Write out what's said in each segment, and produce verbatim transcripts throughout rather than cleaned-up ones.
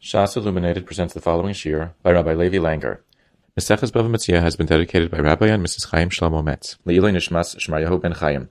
Shas Illuminated presents the following shir by Rabbi Levi Langer. Maseches Bava Metzia has been dedicated by Rabbi and Missus Chaim Shlomo Metz. Le'iloi Nishmas Shmaryahu ben Chaim.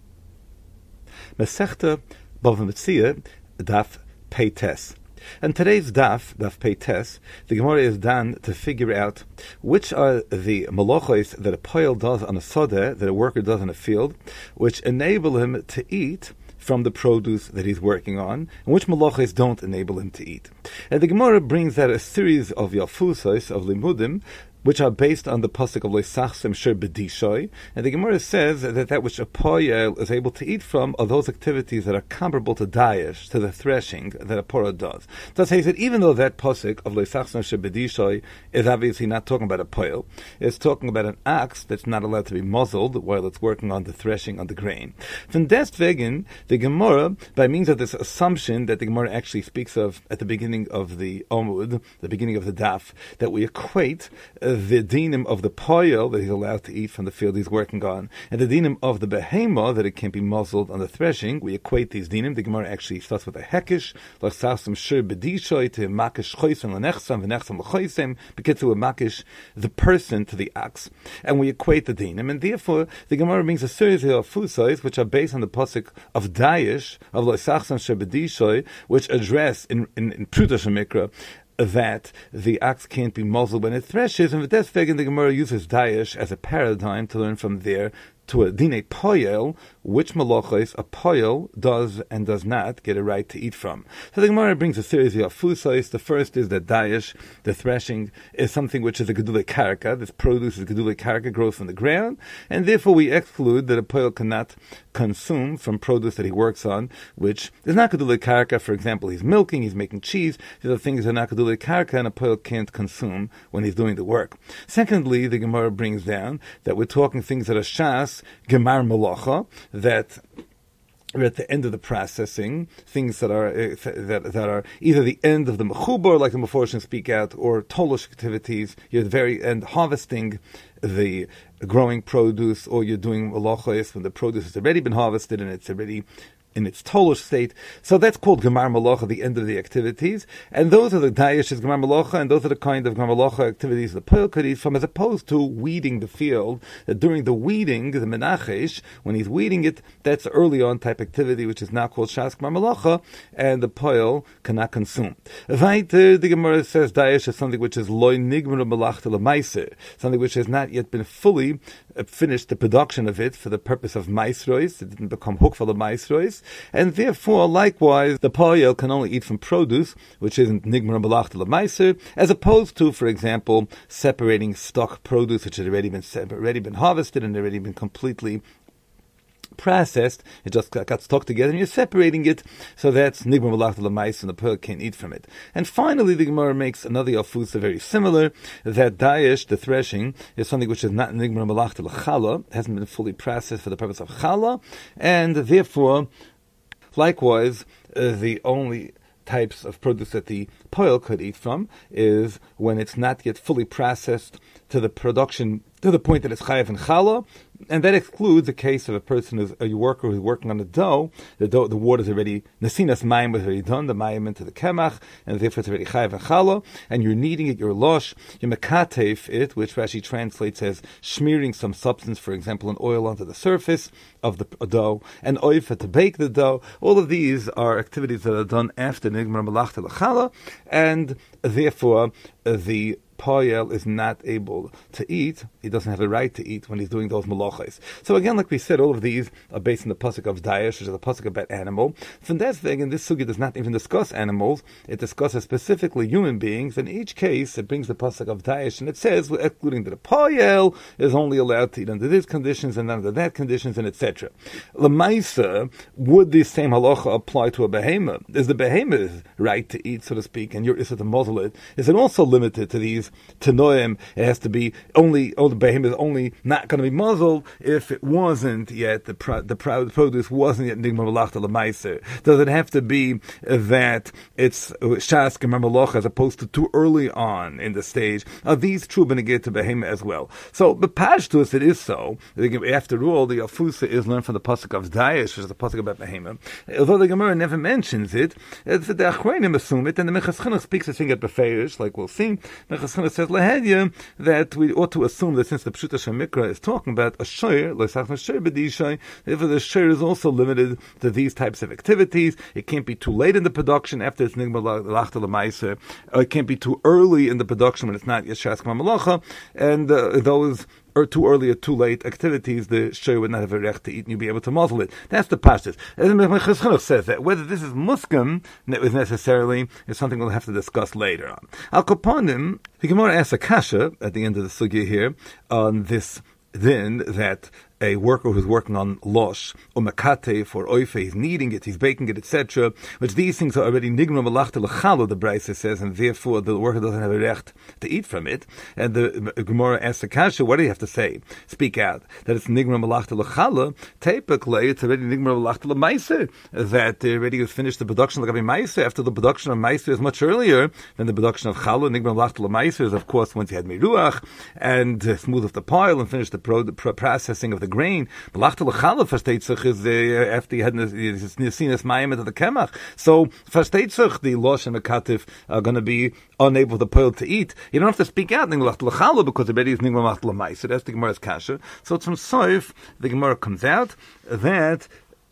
Masechta Bava Metzia, Daf Peites. And today's Daf, Daf Peites, the Gemara is done to figure out which are the malachos that a poil does on a sodeh, that a worker does in a field, which enable him to eat from the produce that he's working on, and which malachos don't enable him to eat. And the Gemara brings out a series of yalfusos, of limudim, which are based on the pasuk of Leisachsem Shir B'dishoy, and the Gemara says that that which a poyel is able to eat from are those activities that are comparable to dayesh, to the threshing that a pora does. Thus, he said, even though that pasuk of Leisachsem Shir B'dishoy is obviously not talking about a poyel, it's talking about an ox that's not allowed to be muzzled while it's working on the threshing on the grain. From des wegen, the Gemara, by means of this assumption that the Gemara actually speaks of at the beginning of the Omud, the beginning of the Daf, that we equate uh, the dinim of the poyel that he's allowed to eat from the field he's working on, and the dinim of the behema that it can't be muzzled on the threshing. We equate these dinim. The Gemara actually starts with a hekish, like sasam shir b'dishoy to makish choisem l'nechsam v'nechsam l'choisem, because to a makish the person to the ox, and we equate the dinim, and therefore the Gemara brings a series of fusais which are based on the pasuk of dayesh of l'sachsam shir b'dishoy, which address in in, in Pruta Shemikra that the ox can't be muzzled when it threshes, and with that the Gemara uses dayesh as a paradigm to learn from there to a dine poyel, which malachos a poyel does and does not get a right to eat from. So the Gemara brings a series of fusais. The first is that dayesh, the threshing, is something which is a gedule karka. This produce is gedule karka, grows from the ground, and therefore we exclude that a poyel cannot consume from produce that he works on, which is not gedule karka. For example, he's milking, he's making cheese. These are things that are not gedule karka, and a poyel can't consume when he's doing the work. Secondly, the Gemara brings down that we're talking things that are shas, gemar malacha, that are at the end of the processing, things that are uh, that that are either the end of the mechubar, like the Meforshim speak out, or tolush activities. You're at the very end harvesting the growing produce, or you're doing malachos when the produce has already been harvested and it's already in its tolush state. So that's called Gemar Malacha, the end of the activities. And those are the dayesh is Gemar Malacha, and those are the kind of Gemar Malacha activities the poyel could eat from, as opposed to weeding the field. That during the weeding, the menachesh, when he's weeding it, that's early on type activity, which is now called Shas Gemar Malacha, and the poyel cannot consume. Weiter, the Gemara says dayesh is something which is loy nigmar malachta l'maiser, something which has not yet been fully uh, finished, the production of it for the purpose of maisrois. It didn't become hook for the maisrois. And therefore, likewise, the poyel can only eat from produce, which isn't nigmar balach to l'maiser, as opposed to, for example, separating stock produce, which has already been already been harvested and already been completely processed. It just got, got stuck together, and you're separating it. So that's nigmar balach to l'maiser, and the poyel can't eat from it. And finally, the Gemara makes another yafusa very similar, that dayesh, the threshing, is something which is not nigmar balach to l'chala, hasn't been fully processed for the purpose of chala, and therefore, likewise, uh, the only types of produce that the poyel could eat from is when it's not yet fully processed to the production, to the point that it's chayav and chala, and that excludes the case of a person who's a worker who's working on the dough. The dough, the water's already, nasinas mayim was already done, the mayim into the kemach, and therefore it's already chayav and chala, and you're kneading it, you're losh, you're mekatef it, which Rashi translates as smearing some substance, for example, an oil onto the surface of the dough, and oifa to bake the dough. All of these are activities that are done after nigmar malachta l'chala, and therefore uh, the poyel is not able to eat. He doesn't have the right to eat when he's doing those malachos. So again, like we said, all of these are based on the pasuk of dayesh, which is a pasuk about animal. From that thing, and this sugya does not even discuss animals, it discusses specifically human beings. In each case, it brings the pasuk of dayesh, and it says, we're excluding that a poyel is only allowed to eat under these conditions and under that conditions, and et cetera. Lemaisa, would this same halacha apply to a behemoth? Is the behemoth right to eat, so to speak, and you're issa to muzzle it? Is it also limited to these means tenoim. It has to be only, oh, the behemoth is only not going to be muzzled if it wasn't yet, the pro, the, pro, the produce wasn't yet nigma malachta l'maiser. Does it have to be that it's shas gemar malacha as opposed to too early on in the stage? Are these true beneged to behemoth as well? So, the pashtus, it is so. After all, the afusa is learned from the pasuk of Daesh, which is the pasuk about behemoth. Although the Gemara never mentions it, it's the Achronim assume it, and the Minchas Chinuch speaks a thing at Beferish, like we'll see. Minchas Chinuch says lahedya that we ought to assume that since the Pshuta Shemikra is talking about a shayr, loisach shayr b'dishay, if the shayr is also limited to these types of activities, it can't be too late in the production after it's nigma lachta l'maiser, or it can't be too early in the production when it's not yeshas k'ma malacha, and uh, those or too early or too late activities, the shayr would not have a recht to eat and you'd be able to muzzle it. That's the pashtus. And the Minchas Chinuch says that whether this is muskim is necessarily is something we'll have to discuss later on. Al Kopanim, the Gemara asks a kasha at the end of the sugya here on this then that a worker who's working on losh or makate for oife, he's kneading it, he's baking it, et cetera, which these things are already nigma malachta l'chala, the Brisa says, and therefore the worker doesn't have a recht to eat from it. And the Gemara asks the kasha, what do you have to say? Speak out that it's nigma malachta l'chala. Typically, it's already nigma malachta l'maiser, that they already has finished the production of maiser. After the production of maiser is much earlier than the production of chala. Nigma malachta l'maiser is, of course, once you had miruach and uh, smooth off the pile and finished the, pro, the pro processing of the grain. Malachta l'chala versteht sich is uh, after you had nesinas mayim to the kemach. So versteht sich the losh and the katif are going to be unable to pile to eat. You don't have to speak out malachta l'chala because already is nigma malachta l'maiser. So that's the Gemara's kasha. So it's from Soif the Gemara comes out that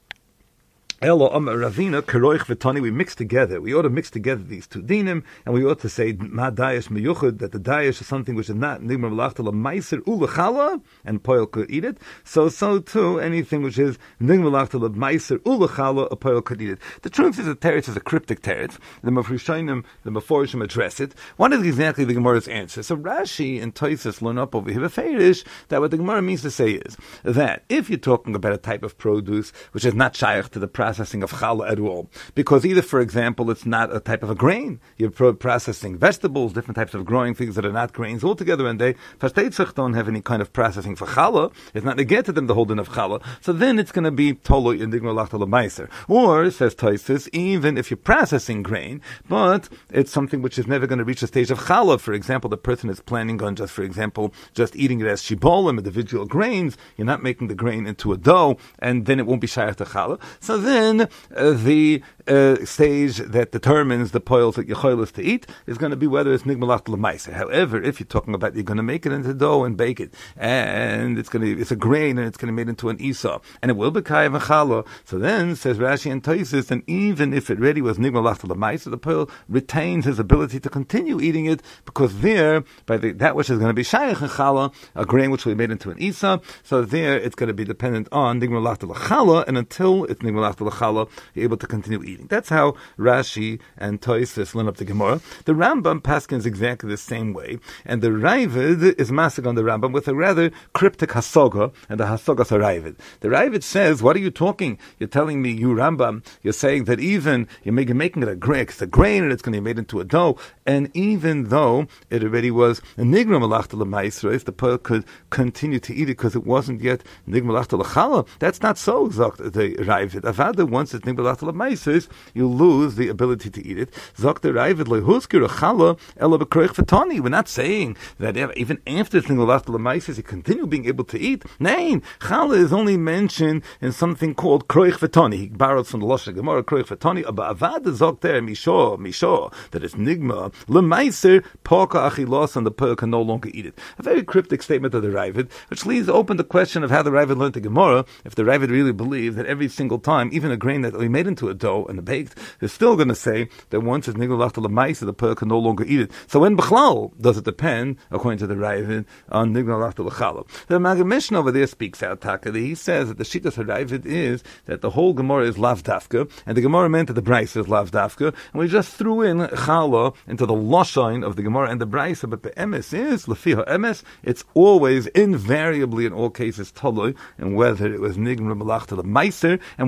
Elo Amar Ravina Karoich V'Tani. We mix together. We ought to mix together these two dinim, and we ought to say Ma Dayesh Meyuchad, that the Dayesh is something which is not Nigma Malachta L'Maiser U'Lechala, and Poel could eat it. So, so too, anything which is Nigma Malachta L'Maiser U'Lechala, a Poel could eat it. The truth is, the teretz is a cryptic teretz. The Mefrishainim, the Meforishim address it. What is exactly the Gemara's answer? So Rashi and Tosfos learn up over here Beferish that what the Gemara means to say is that if you're talking about a type of produce which is not shaykh to the processing of challah at all, because either, for example, it's not a type of a grain, you're pro- processing vegetables, different types of growing things that are not grains altogether, and they verstetzich don't have any kind of processing for challah. It's not negate to them the whole din of challah. So then it's going to be toloi in digma lachta l'maiser. Or says Tosfos, even if you're processing grain, but it's something which is never going to reach the stage of challah. For example, the person is planning on just, for example, just eating it as shibolim, individual grains. You're not making the grain into a dough, and then it won't be shayach to challah. So then uh, the uh, stage that determines the poils that you're is to eat is going to be whether it's nigmalach l'maiser. However, if you're talking about you're going to make it into dough and bake it, and it's going to it's a grain and it's going to be made into an isa, and it will be kayav challah. So then says Rashi and Tosfos, and even if it really was nigmalach l'maiser, the poil retains his ability to continue eating it, because there by the, that which is going to be shayach and challah, a grain which will be made into an isa, so there it's going to be dependent on nigmalach l'challah, and until it's nigmalach l'challah, you're able to continue eating. That's how Rashi and Tosfos learn up the Gemara. The Rambam paskins exactly the same way, and the Ravid is masig on the Rambam with a rather cryptic hasoga, and the hasoga's a Ravid. The Ravid says, what are you talking? You're telling me, you Rambam, you're saying that even you're making, making it a grain, it's a grain and it's going to be made into a dough, and even though it already was a nigra malachta l'maisra, the pearl could continue to eat it because it wasn't yet nigra malachta l'chala. That's not so, Zok the Ravid. Avada, once it's nigra malachta l'maisra, you lose the ability to eat it. Zok the Ravid lehuskir chala ela b'kroich v'tani. We're not saying that even after it's nigra malachta l'maisra, you continue being able to eat. Nein, chala is only mentioned in something called kroich v'tani. He borrowed from the Lashon Gemara kroich v'tani. But avada zok there misho misho that it's nigma l'maiser porka achilos, and the pearl can no longer eat it. A very cryptic statement of the Ravid, which leaves open the question of how the Ravid learned the Gemara. If the Ravid really believed that every single time, even a grain that we made into a dough and baked, is still going to say that once it's nigla lachta l'maiser, the pearl can no longer eat it. So when b'chlal does it depend, according to the Ravid, on nigla lachta l'chala? The Maggid Mishnah over there speaks out takadi. He says that the shittas Ravid is that the whole Gemara is lav dafka, and the Gemara meant that the Brisa is lav dafka, and we just threw in chala into the lashon of the Gemara and the Brisa, but the emes is lefiha emes. It's always invariably in all cases taloi, and whether it was nigma malachta l'maiser, and once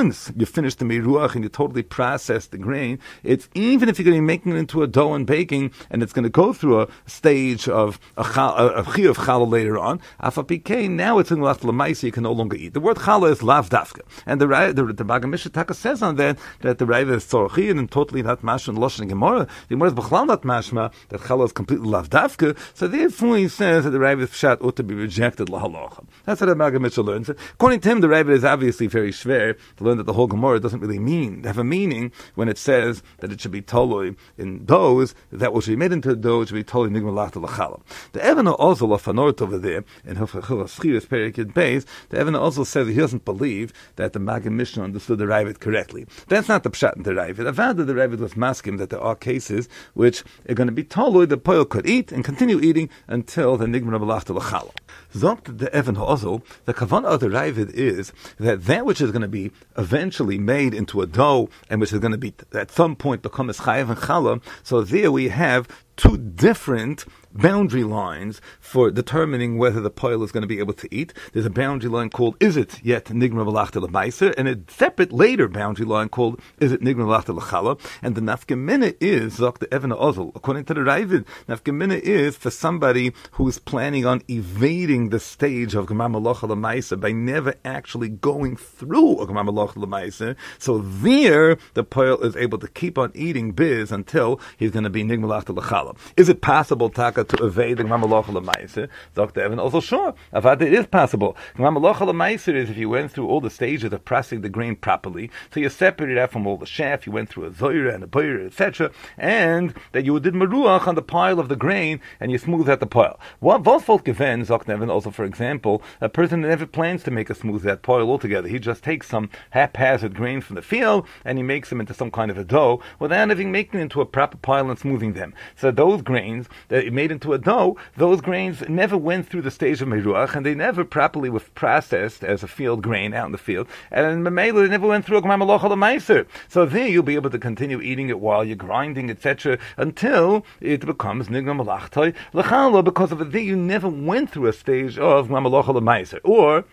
once you finish the Meruach and you totally process the grain, it's even if you're going to be making it into a dough and baking, and it's going to go through a stage of a chi of challah later on, afapike, now it's in lach l'maisa, you can no longer eat. The word challah is lav dafka. And the the, the, the Bagam Mishataka says on that, that the Raiva is tzorchi and totally not mashma and Loshen and Gemara. The Gemara is b'chlal not mashma, that challah is completely lav dafka. So therefore he says that the Raiva's pshat ought to be rejected lahalacha. That's what the Bagam Misha learns. According to him, the Raiva is obviously very schwer to learn that the whole Gemara doesn't really mean, have a meaning when it says that it should be toloi in doughs, that what should be made into a dough should be toloi nigma lachta l'challah. The Evana also lafanort over there, in Hilchas Chiras Perikid Beis, the Evana also says he doesn't believe that the Magid Mishnah understood the Ravid correctly. That's not the pshat in the Ravid. Avada the Ravid was masking that there are cases which are going to be toloi, the poil could eat and continue eating until the nigma lachta l'challah. Zogt the Evan also, the kavanah of the Ravid is that that which is going to be eventually made into a dough and which is going to be at some point become as chayav and challah. So there we have two different boundary lines for determining whether the poil is going to be able to eat. There's a boundary line called is it yet nigma v'lachta l'maiser, and a separate later boundary line called is it nigma v'lachta l'chala. And the nafkamina is zok the Evana Ozel. According to the Ravid, nafkamina is for somebody who is planning on evading the stage of gemar malacha l'maiser by never actually going through a gemar malacha l'maiser. So there, the poil is able to keep on eating biz until he's going to be nigma v'lachta l'chala. Is it possible, Taka, to evade the Gemar Malacha L'Maiser? Doctor Evan also sure. Avad, it is possible. Gemar Malacha L'Maiser is if you went through all the stages of pressing the grain properly, so you separated out from all the chaff, you went through a zoira and a boira, et cetera, and that you did meruach on the pile of the grain and you smoothed out the pile. What Volsvold Geven, Doctor Evan also, for example, a person that never plans to make a smooth out pile altogether. He just takes some haphazard grain from the field and he makes them into some kind of a dough without even making it into a proper pile and smoothing them. So those grains that he made into a dough, those grains never went through the stage of meruach, and they never properly were processed as a field grain out in the field, and Mamela, they never went through a gemar malacha l'maiser. So there you'll be able to continue eating it while you're grinding, et cetera, until it becomes nigma malachtai l'chala, because of it there you never went through a stage of gemar malacha l'maiser. Or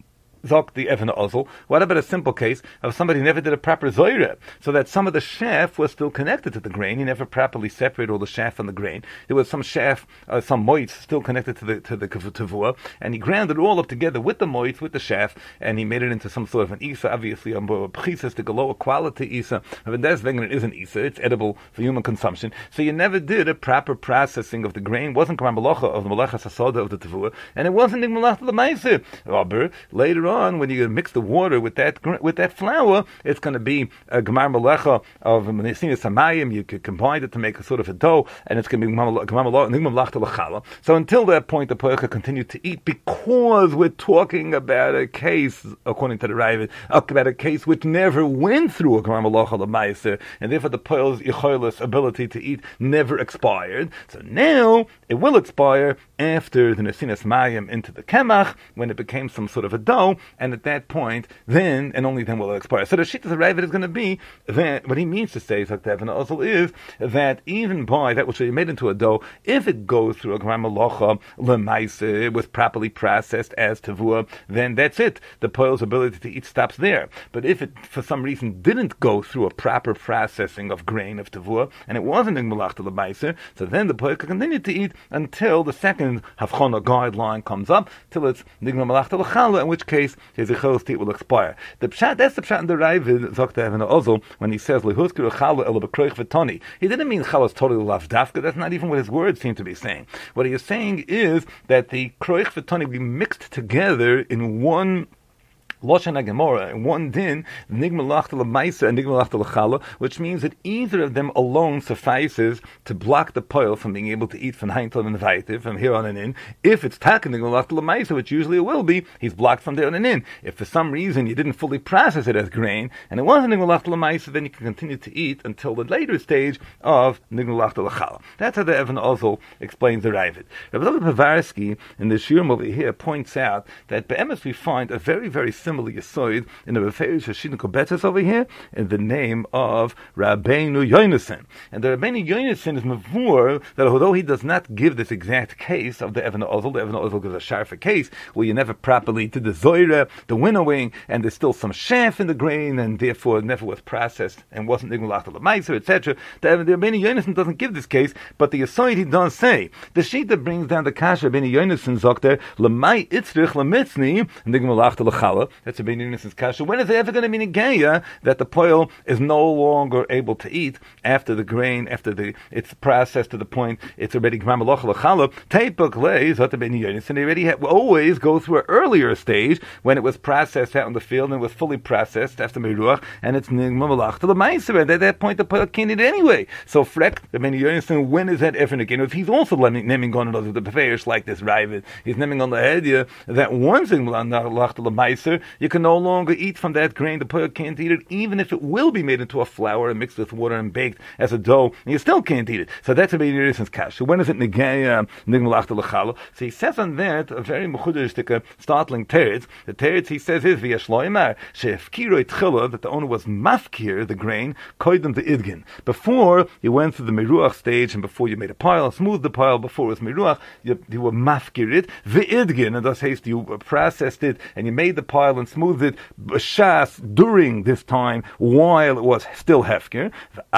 Zok the Evan Ozel. What about a simple case of somebody who never did a proper zoira, so that some of the chaff was still connected to the grain? He never properly separated all the chaff from the grain. There was some chaff, uh, some moitz still connected to the to the tavua, and he ground it all up together with the moitz, with the chaff, and he made it into some sort of an isa. Obviously, a more prechistic, a lower quality isa. But that's vegan. It is an isa. It's edible for human consumption. So you never did a proper processing of the grain. It wasn't gemar malacha of the malacha sasoda of the tavua, and it wasn't nigma malacha l'maiser. Robert, later on, when you mix the water with that with that flour, it's going to be a gemar malacha of nesinas hamayim. You could combine it to make a sort of a dough, and it's going to be gemar malacha nigma malachta l'chala. So until that point, the poil could continue to eat, because we're talking about a case, according to the Ravid, about a case which never went through a gemar malacha l'maiser, and therefore the poil's yicholos ability to eat never expired. So now it will expire after the nesinas hamayim into the kemach, when it became some sort of a dough. And at that point, then, and only then will it expire. So the shit of the Ravid is going to be that, what he means to say, Zaktev also, is that even by that which is made into a dough, if it goes through a gemar malacha l'maiser, it was properly processed as tavua, then that's it. The poil's ability to eat stops there. But if it, for some reason, didn't go through a proper processing of grain, of tavua, and it wasn't nigma malachta l'maiser, so then the poil can continue to eat until the second havchona guideline comes up, till it's nigma malachta l'chala, in which case his yicholos to eat will expire. The pshat, that's the pshat in the Ravid, Zokta Evan Ozel, when he says lehuskir chala ela b'kroich v'toni. He didn't mean chala is totally lav dafka. That's not even what his words seem to be saying. What he is saying is that the kroich v'toni be mixed together in one Loshen HaGemara, in one din, nigma malachta l'maisa and nigma malachta l'chala, which means that either of them alone suffices to block the poil from being able to eat from Heintel and Vaitiv, from here on and in. If it's taka nigma malachta l'maisa, which usually it will be, he's blocked from there on and in. If for some reason you didn't fully process it as grain, and it wasn't nigma malachta l'maisa, then you can continue to eat until the later stage of nigma malachta l'chala. That's how the Evan Ozel explains the Ravid. Rabbi Pavarsky, in the Shurim over here, points out that be'emes we find a very, very similar Yesoid in the Beferish Hashidin Kobetzes over here in the name of Rabbeinu Yonason. And the Rabbeinu Yonason is mavur that although he does not give this exact case of the Even Ozel, the Even Ozel gives a sharper case where you never properly did the Zoyre, the winnowing, and there's still some chaff in the grain, and therefore it never was processed and wasn't Nigmalach L'Maiser, et cetera. The Rabbeinu Yonason doesn't give this case, but the Yesoid he does say. The Shita brings down the Kasha Rabbeinu Yonason Zokter L'Mai Itzrich L'Mitzni Nigmalach L'Chala. That's Rabbeinu Yonason's Kasha. When is it ever going to be Negeya that the poil is no longer able to eat after the grain, after the it's processed to the point it's already Gmamalach L'Chala? Teipuk Leis Zot Rabbeinu Yonason. They already have, always go through an earlier stage when it was processed out in the field and was fully processed after Meruach, and it's Nigmalach L'Maiser. And at that point the poil can't eat it anyway. So Frek Rabbeinu Yonason, when is that ever again? If he's also naming on another the Beferish like this Ravid, he's naming on the idea that once in Nigmalach L'Maiser, you can no longer eat from that grain. The poil can't eat it, even if it will be made into a flour and mixed with water and baked as a dough, and you still can't eat it. So that's a Rabbeinu Yonason's Kasha. When is it Negeya Nigmalach L'Chala? So he says on that a very mechudesh, startling teretz. The teretz he says is v'yashloimar she'efkiroi tchila, that the owner was mafkir the grain koydem the idgin, before you went through the meruach stage and before you made a pile, smoothed the pile before it was meruach, you, you were mafkir it v'idgin, and thus haste you processed it and you made the pile and smoothed it b'shas during this time while it was still hefker,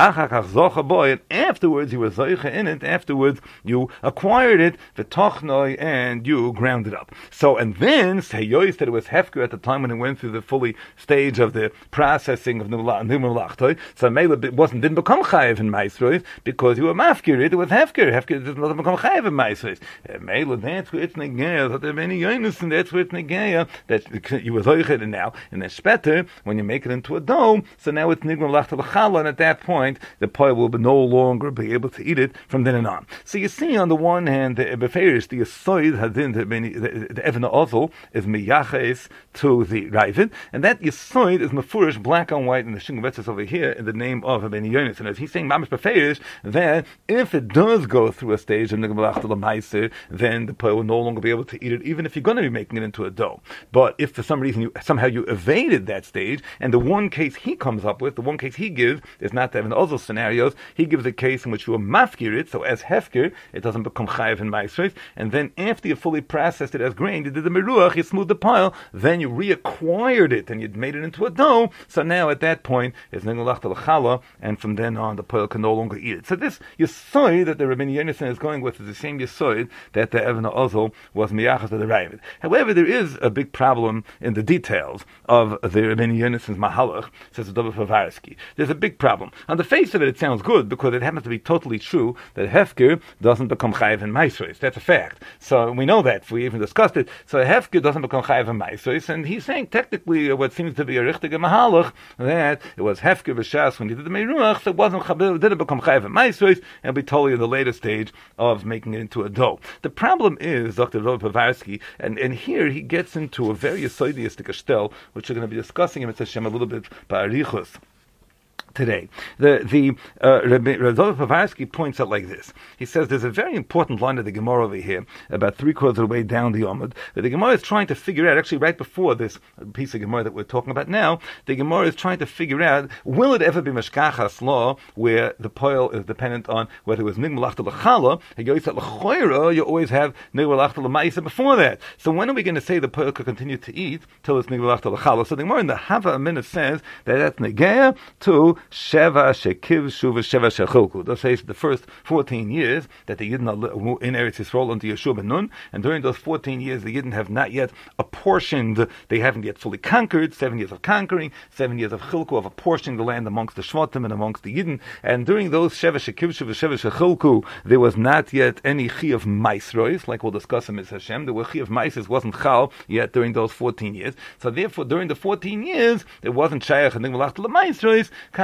and afterwards you were zoicha in it, afterwards you acquired it v'tochnoi, and you ground it up. So, and then say Yois that it was hefker at the time when it went through the fully stage of the processing of Nigmalach. So Mela it wasn't didn't become chayiv in Maisrois because you were mafkir it, it was hefker. Hefker does not become chayiv in Maisrois. Mela, that's where it's negeya. That there many yonis, and that's where it's negeya that you were zoichet it now. And then speter when you make it into a dough, so now it's Nigmalach L'Chala, and at that point the poil will be no longer be able to eat it from then and on. So you see, on the one hand, the Beferish, the Yesoid Hadin, the, the Even Ozel is miyaches to the Ravid, and that Yesoid is mefurish black on white in the Shingovetzes over here in the name of Rabbeinu Yonason. And as he's saying, Mamish Beferish, that if it does go through a stage of Nigmalach L'Maiser, then the poil will no longer be able to eat it, even if you're going to be making it into a dough. But if for some reason you somehow you evaded that stage, and the one case he comes up with, the one case he gives is not the Even Ozel scenarios, he gives a case in which you are mafkir it, so as hefker, it doesn't become chayiv in Maisrois, and then after you fully processed it as grain, you did the meruach, you smoothed the pile, then you reacquired it and you made it into a dough. So now at that point it's Nigmalach L'Chala, and from then on the pile can no longer eat it. So this Yesoid that the Rabbeinu Yonason is going with is the same Yesoid that the Even Ozel was miyachas to the Ravid. However, there is a big problem in the details of the Rabbeinu Yonason's Mahalach, says the Dober Povarsky. There's a big problem. On the face of it, it sounds good because it happens to be totally true that hefker doesn't become chayiv in Maisrois. That's a fact. So we know that. We even discussed it. So hefker doesn't become chayiv in Maisrois, and he's saying technically what seems to be a richtige mahalach, that it was hefker v'shas when you did the meruach, so it wasn't it didn't become chayiv in Maisrois, and be totally in the later stage of making it into a dough. The problem is Doctor Dober Povarsky, and and here he gets into a very yesoidistic shtel, which we're going to be discussing him, it's Hashem, a little bit ba'arichus today. The the uh, Rabbi Povarsky points out like this. He says there's a very important line of the Gemara over here, about three quarters of the way down the Amud, that the Gemara is trying to figure out, actually right before this piece of Gemara that we're talking about now, the Gemara is trying to figure out, will it ever be Meshkachas law, where the poil is dependent on whether it was Nigmalach L'Chala, and you always said L'Choira, you always have Nigmalach L'Maisa before that. So when are we going to say the poil could continue to eat till it's Nigmalach L'Chala? So the Gemara in the Hava Amina says that that's Negeya to Sheva Shekiv Shuva Sheva Shechilku. That says the first fourteen years that the Yidden in Eretz Yisrael unto Yeshua ben Nun, and during those fourteen years the Yidden have not yet apportioned, they haven't yet fully conquered, seven years of conquering, seven years of Chilku, of apportioning the land amongst the Shvatim and amongst the Yidden, and during those Sheva Shekiv Shuva Sheva Shechilku, there was not yet any Chi of Maisrois, like we'll discuss in Miz Hashem. The Chi of Maisrois wasn't Chal yet during those fourteen years. So therefore, during the fourteen years, there wasn't Shayach and Nigmalach L'Maisrois,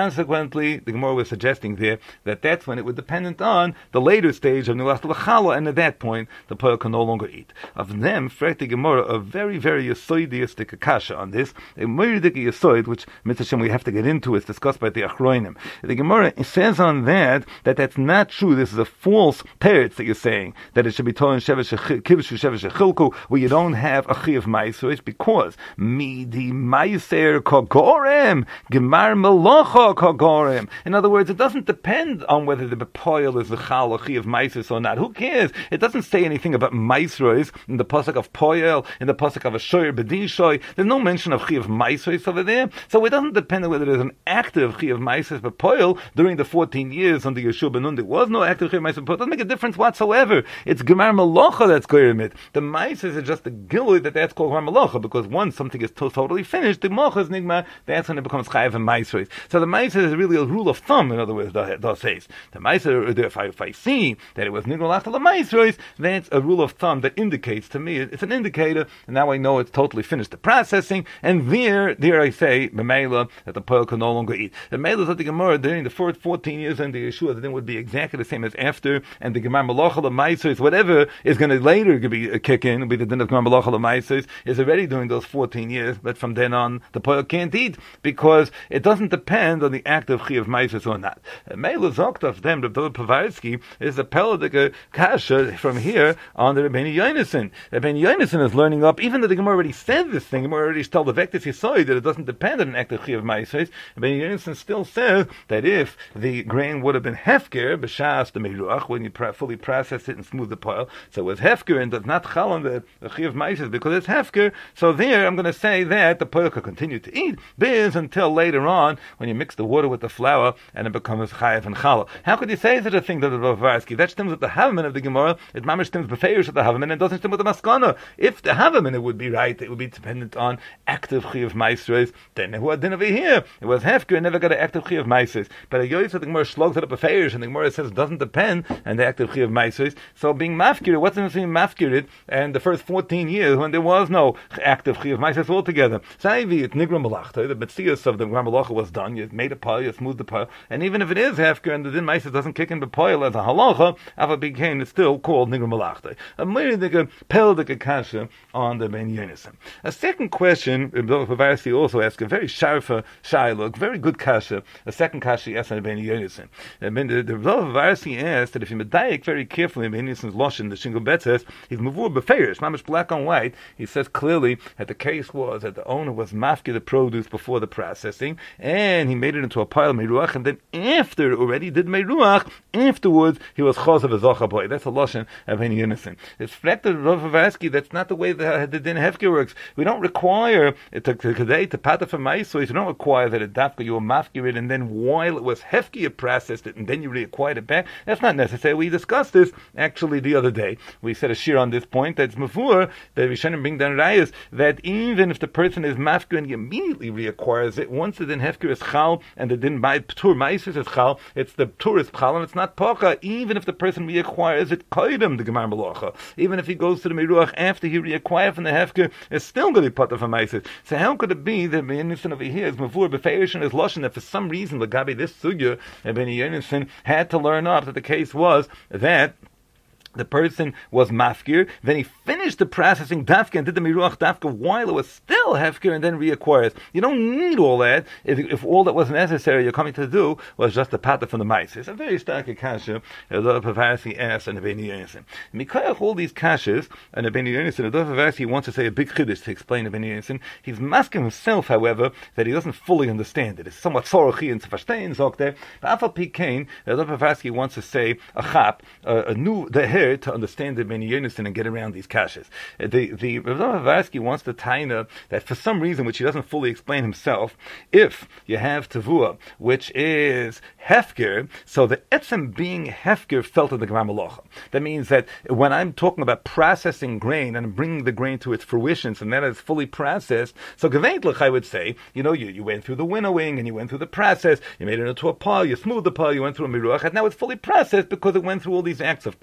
consequently, the Gemara was suggesting there that that's when it was dependent on the later stage of Nulas L'Chala, and at that point, the Poel can no longer eat. Of them, Frek the Gemara, a very, very Yesoideistic Akasha on this, a Moiridik Yesoid, which, Mitzvah we have to get into, is discussed by the Achroinim. The Gemara says on that, that that's not true. This is a false teretz that you're saying, that it should be told in Shevesh Kivshu Shevesh Chilku, where you don't have a Chi of Maiser, because Midi Maiser Kogorem, Gemar Melocha Kogorem. In other words, it doesn't depend on whether the Bepoil is the Chal or Chi of Maiser or not. Who cares? It doesn't say anything about Maiseros in the Pasuk of Poel, in the Pasuk of Asher Bedishoy. There's no mention of Chi of Maiseros over there. So it doesn't depend on whether there's an active Chi of Maiseros Bepoil during the fourteen years under Yeshua ben Nun. There was no active Chi of Maiseros Bepoil. It doesn't make a difference whatsoever. It's Gemar Melocha that's Goyim it. The Maiseros is just the Gilui that that's called Gemar Melocha, because once something is to- totally finished, the Mocha is Nigma, that's when it becomes Chayav and Maiseros. So the Maiseros is really a rule of thumb, in other words, does says. The Maiseros, if I, if I see that it was Nigma Lachta Maiseros, that's a rule of thumb that indicates to me, it's an indicator, and now I know it's totally finished the processing, and there, there I say, B'meila, that the Poel can no longer eat. The Meila of the Gemara during the first fourteen years under Yeshua, then would be exactly the same as after, and the Gemar Malacha L'Maisos, whatever is going to later be a kick in, be the din of Gemar Malacha L'Maisos, is already during those fourteen years, but from then on, the Poel can't eat, because it doesn't depend on the act of Chi of Maisos or not. Meila Zokt of them, Rav David Povarsky, is the Peladic Kasha from here on the Rabbeinu Yonason. Rabbeinu Yonason is learning up, even though the Gemara already said this thing, the Gemara already told the Vectis Yisoy that it doesn't depend on an act of Chi of Maisos. Rabbeinu Yonason still says that if the grain would have been hefker, b'shas the meruach, when you pra- fully process it and smooth the pile, so it was hefker and does not chal on the, the Chi of Maisos because it's hefker, so there I'm going to say that the pile could continue to eat, biz until later on, when you mix the water with the flour, and it becomes chayav and challah. How could you say such a thing to the Bavarsky? That stems with the Havaman of the Gemara, it mamish stems befeirush of the Havaman, and doesn't stem with the Maskana. If the Havaman, it would be right, it would be dependent on active Chi of Maisos, then who had din over here? It was hefker and never got an active Chi of Maisos. But a Yoyis of the Gemara slugs it up befeirush, and the Gemara says it doesn't depend on the active Chi of Maisos. So being mafkir, what's the being mafkirid? And the first fourteen years when there was no active Chi of Maisos altogether. So it's Nigra Malachta, the Betzias of the Gemara Malacha was done, you made a pile, you smoothed the pile, and even if it is hefker and the din Maisos doesn't kick in the pile as a halacha, Ava became it's still called Nigra Malachta. A Meridika Peldik Akasha on the Ben Yonason. A second question, Rabbi Pavarsi also asked a very sharfa shailuk, very good kasha. A second kasha he asked on the Ben Yonason. The Rabbi Pavarsi asked that if you medayik very carefully in Ben Yonason's loshin, the Shingo Bet says he's mavur befeirish, mamish black on white. He says clearly that the case was that the owner was mafki the produce before the processing, and he made it into a pile of meruach, and then after already did meruach, afterwards he was chos of a zocha boy. That's a loshin of Ben Yonason. It's reflected Rabbi Pavarsi. That's not the way the, the din hefker works. We don't require it to today to pata for maiso. You don't require that it dafka you were mafkir it, and then while it was hefker you processed it, and then you reacquired it back. That's not necessary. We discussed this actually the other day. We said a shir on this point that's mafur that we shouldn't bring down rayas that even if the person is mafkir and he immediately reacquires it, once the din hefker is chal and the din by tur maisos is chal, it's the tur is chal and it's not pocha. Even if the person reacquires it, koidem the gemar malacha. Even if he goes to the meruach after he reacquired from the hefker, it's still going to be pata for maisos. So how could it be that Ben Yonason over here is mavur befeirish and is loshin that for some reason the gabi this sugya and Ben Yonason had to learn up that the case was that the person was mafkir, then he finished the processing dafka and did the miruach dafka while it was still hefkir and then reacquires. You don't need all that if, if all that was necessary you're coming to do was just the pata from the mice. It's a very stark kasha, a lot of Pavarsi asked and the Ben Yonason. Mikayach all these kashas and the Ben Yonason, the Pavarsi wants to say a big chiddush to explain the Ben Yonason. He's masking himself, however, that he doesn't fully understand it. It's somewhat sorochi and verstehen, sagt er. But Afal Pikein, the Pavarsi wants to say a chap, a, a new, the hair, to understand the Ben Yonason and get around these kashas. Uh, the the Rav Pavarsky wants to taina that for some reason, which he doesn't fully explain himself, if you have tavua, which is hefker, so the etzem being hefker felt in the Gemar Malacha. That means that when I'm talking about processing grain and bringing the grain to its fruition, so that is fully processed, so geveintlich I would say, you know, you, you went through the winnowing and you went through the process, you made it into a pile, you smoothed the pile, you went through a miruach, and now it's fully processed because it went through all these acts of cleaning it out,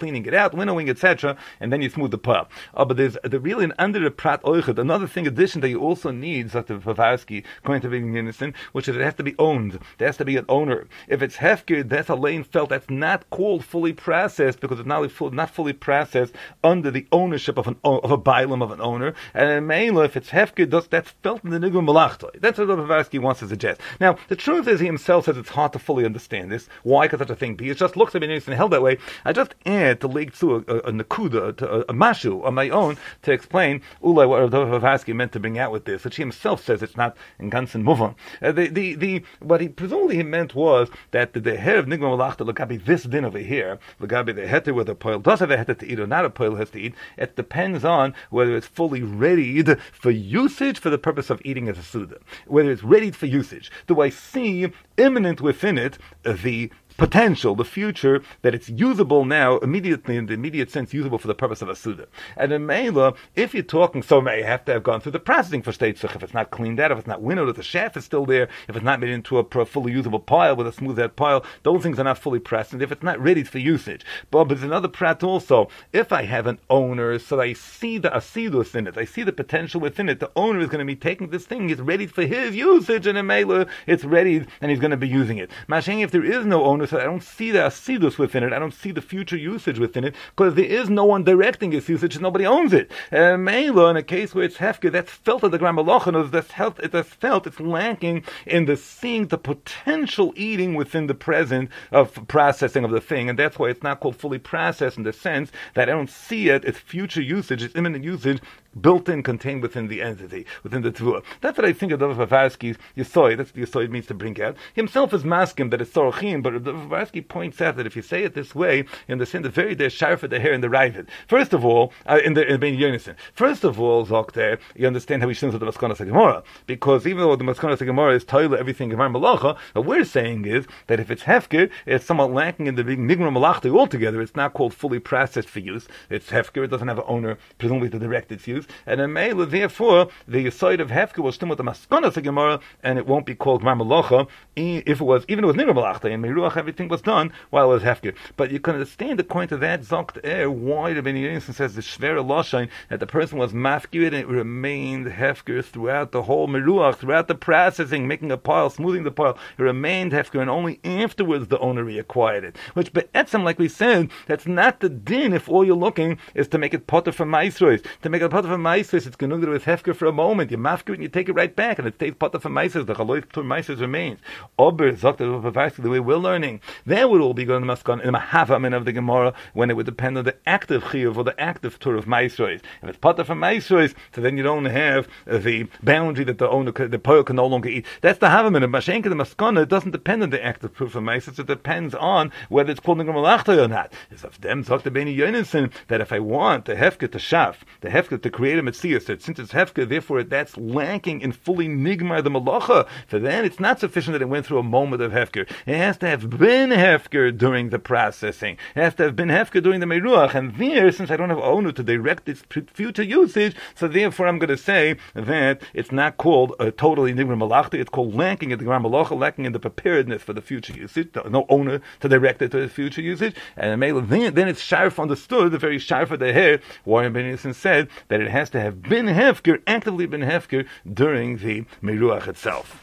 without winnowing, et cetera, and then you smooth the pile. Oh, but there's the really an under the prat oichet, another thing addition that you also need, Doctor Pavarsky, according to being innocent, which is it has to be owned. There has to be an owner. If it's hefker, that's a lane felt, that's not called fully processed because it's not, full, not fully processed under the ownership of an of a bailam of an owner. And in Mela, if it's hefker, that's felt in the nigum malachtoi. That's what Pavarsky wants to suggest. Now, the truth is, he himself says it's hard to fully understand this. Why could such a thing be? It just looks to be innocent and held that way. I just add to link to a, a, a nakuda, to a, a mashu on my own to explain ulai what Rav Pavarsky meant to bring out with this, which he himself says it's not in ganzen muvan. Uh, the, the, the, what he presumably he meant was that the, the hair of nigma malachta lagabi this din over here, lagabi the heter whether a poil does have a heter to eat or not a poil has to eat, it depends on whether it's fully readied for usage for the purpose of eating as a suda. Whether it's readied for usage. Do I see imminent within it uh, the potential, the future, that it's usable now, immediately, in the immediate sense, usable for the purpose of a Suda. And in Mela, if you're talking, so may have to have gone through the processing for state such, if it's not cleaned out, if it's not winnowed, if the shaft is still there, if it's not made into a, a fully usable pile with a smoothed out pile, those things are not fully processed, if it's not ready for usage. But, but there's another prat also. If I have an owner, so I see the asidus in it, I see the potential within it, the owner is going to be taking this thing, he's ready for his usage, and in Mela, it's ready, and he's going to be using it. Mashing, if there is no owner, so I don't see the asidus within it, I don't see the future usage within it, because there is no one directing its usage, and nobody owns it. Uh, Mela, in a case where it's hefker, that's felt at the gram malachon, that's felt, it's felt, it's lacking in the seeing the potential eating within the present of processing of the thing, and that's why it's not called fully processed in the sense that I don't see it, its future usage, its imminent usage, built in, contained within the entity, within the tvua. That's what I think of Rav Pavarsky's Yisoid. That's what the Yisoid means to bring out. Himself is masking that it's Sorochim, but Rav Pavarsky points out that if you say it this way, you understand the very day sharp for the hair in the Ravid. First of all, uh, in the in Ben Yonison. First of all, Zokter, you understand how he shins with the Maskonas HaGemara, because even though the Maskonas HaGemara is Toila, everything Gemara Malacha, what we're saying is that if it's Hefker, it's somewhat lacking in the big Nigma Malachta altogether. It's not called fully processed for use. It's Hefker, it doesn't have an owner, presumably to direct its use. And in Mela, therefore, the side of Hefker will stem with the Maskonas HaGemara, and it won't be called Gemara Malacha if it was, even if it was Nigma Malachta, and Meruach, everything was done while it was Hefker. But you can understand according to that Zokt Er, why the Ben Yonison says the Shvera Loshain, that the person was Mafkir and it remained Hefker throughout the whole Meruach, throughout the processing, making a pile, smoothing the pile, it remained Hefker, and only afterwards the owner reacquired it. Which, Be'etzem, like we said, that's not the din if all you're looking is to make it potter from Maisrois. To make it potter from Maisrois, it's genug with Hefker for a moment. You Mafkir it and you take it right back, and it stays potter from Maisrois. The Chalois Ptur Maisrois remains. Ober, Zokt Er, the way we're learning, there would all be going to Maskon in the Mahavamin of the Gemara, when it would depend on the active Chiyuv or the active Tur of Maisrois. If it's potter from Maisrois, so then you don't have uh, the boundary that the owner, the poil can no longer eat. That's the Havamin. Of Mashenka, the Maskona, it doesn't depend on the active proof of Maisrois, it depends on whether it's called Nigma Malachta or not. It's of them, Zokt the Ben Yonison, that if I want the Hefker to Shaf, the Hefker to create a Metzias, that since it's Hefker, therefore that's lacking in fully Nigmar the Malacha, for then it's not sufficient that it went through a moment of Hefker. It has to have been Hefker during the processing. It has to have been Hefker during the Meruach, and there, since I don't have owner to direct its future usage, so therefore I'm going to say that it's not called a totally Nigmar Malachta, it's called lacking in the Gram Malacha, lacking in the preparedness for the future usage, no owner to direct it to the future usage, and then, then it's sharp understood, the very sharp of the hair, Warren Ben Yonison said that it has to have been Hefker, actively been Hefker, during the Meruach itself.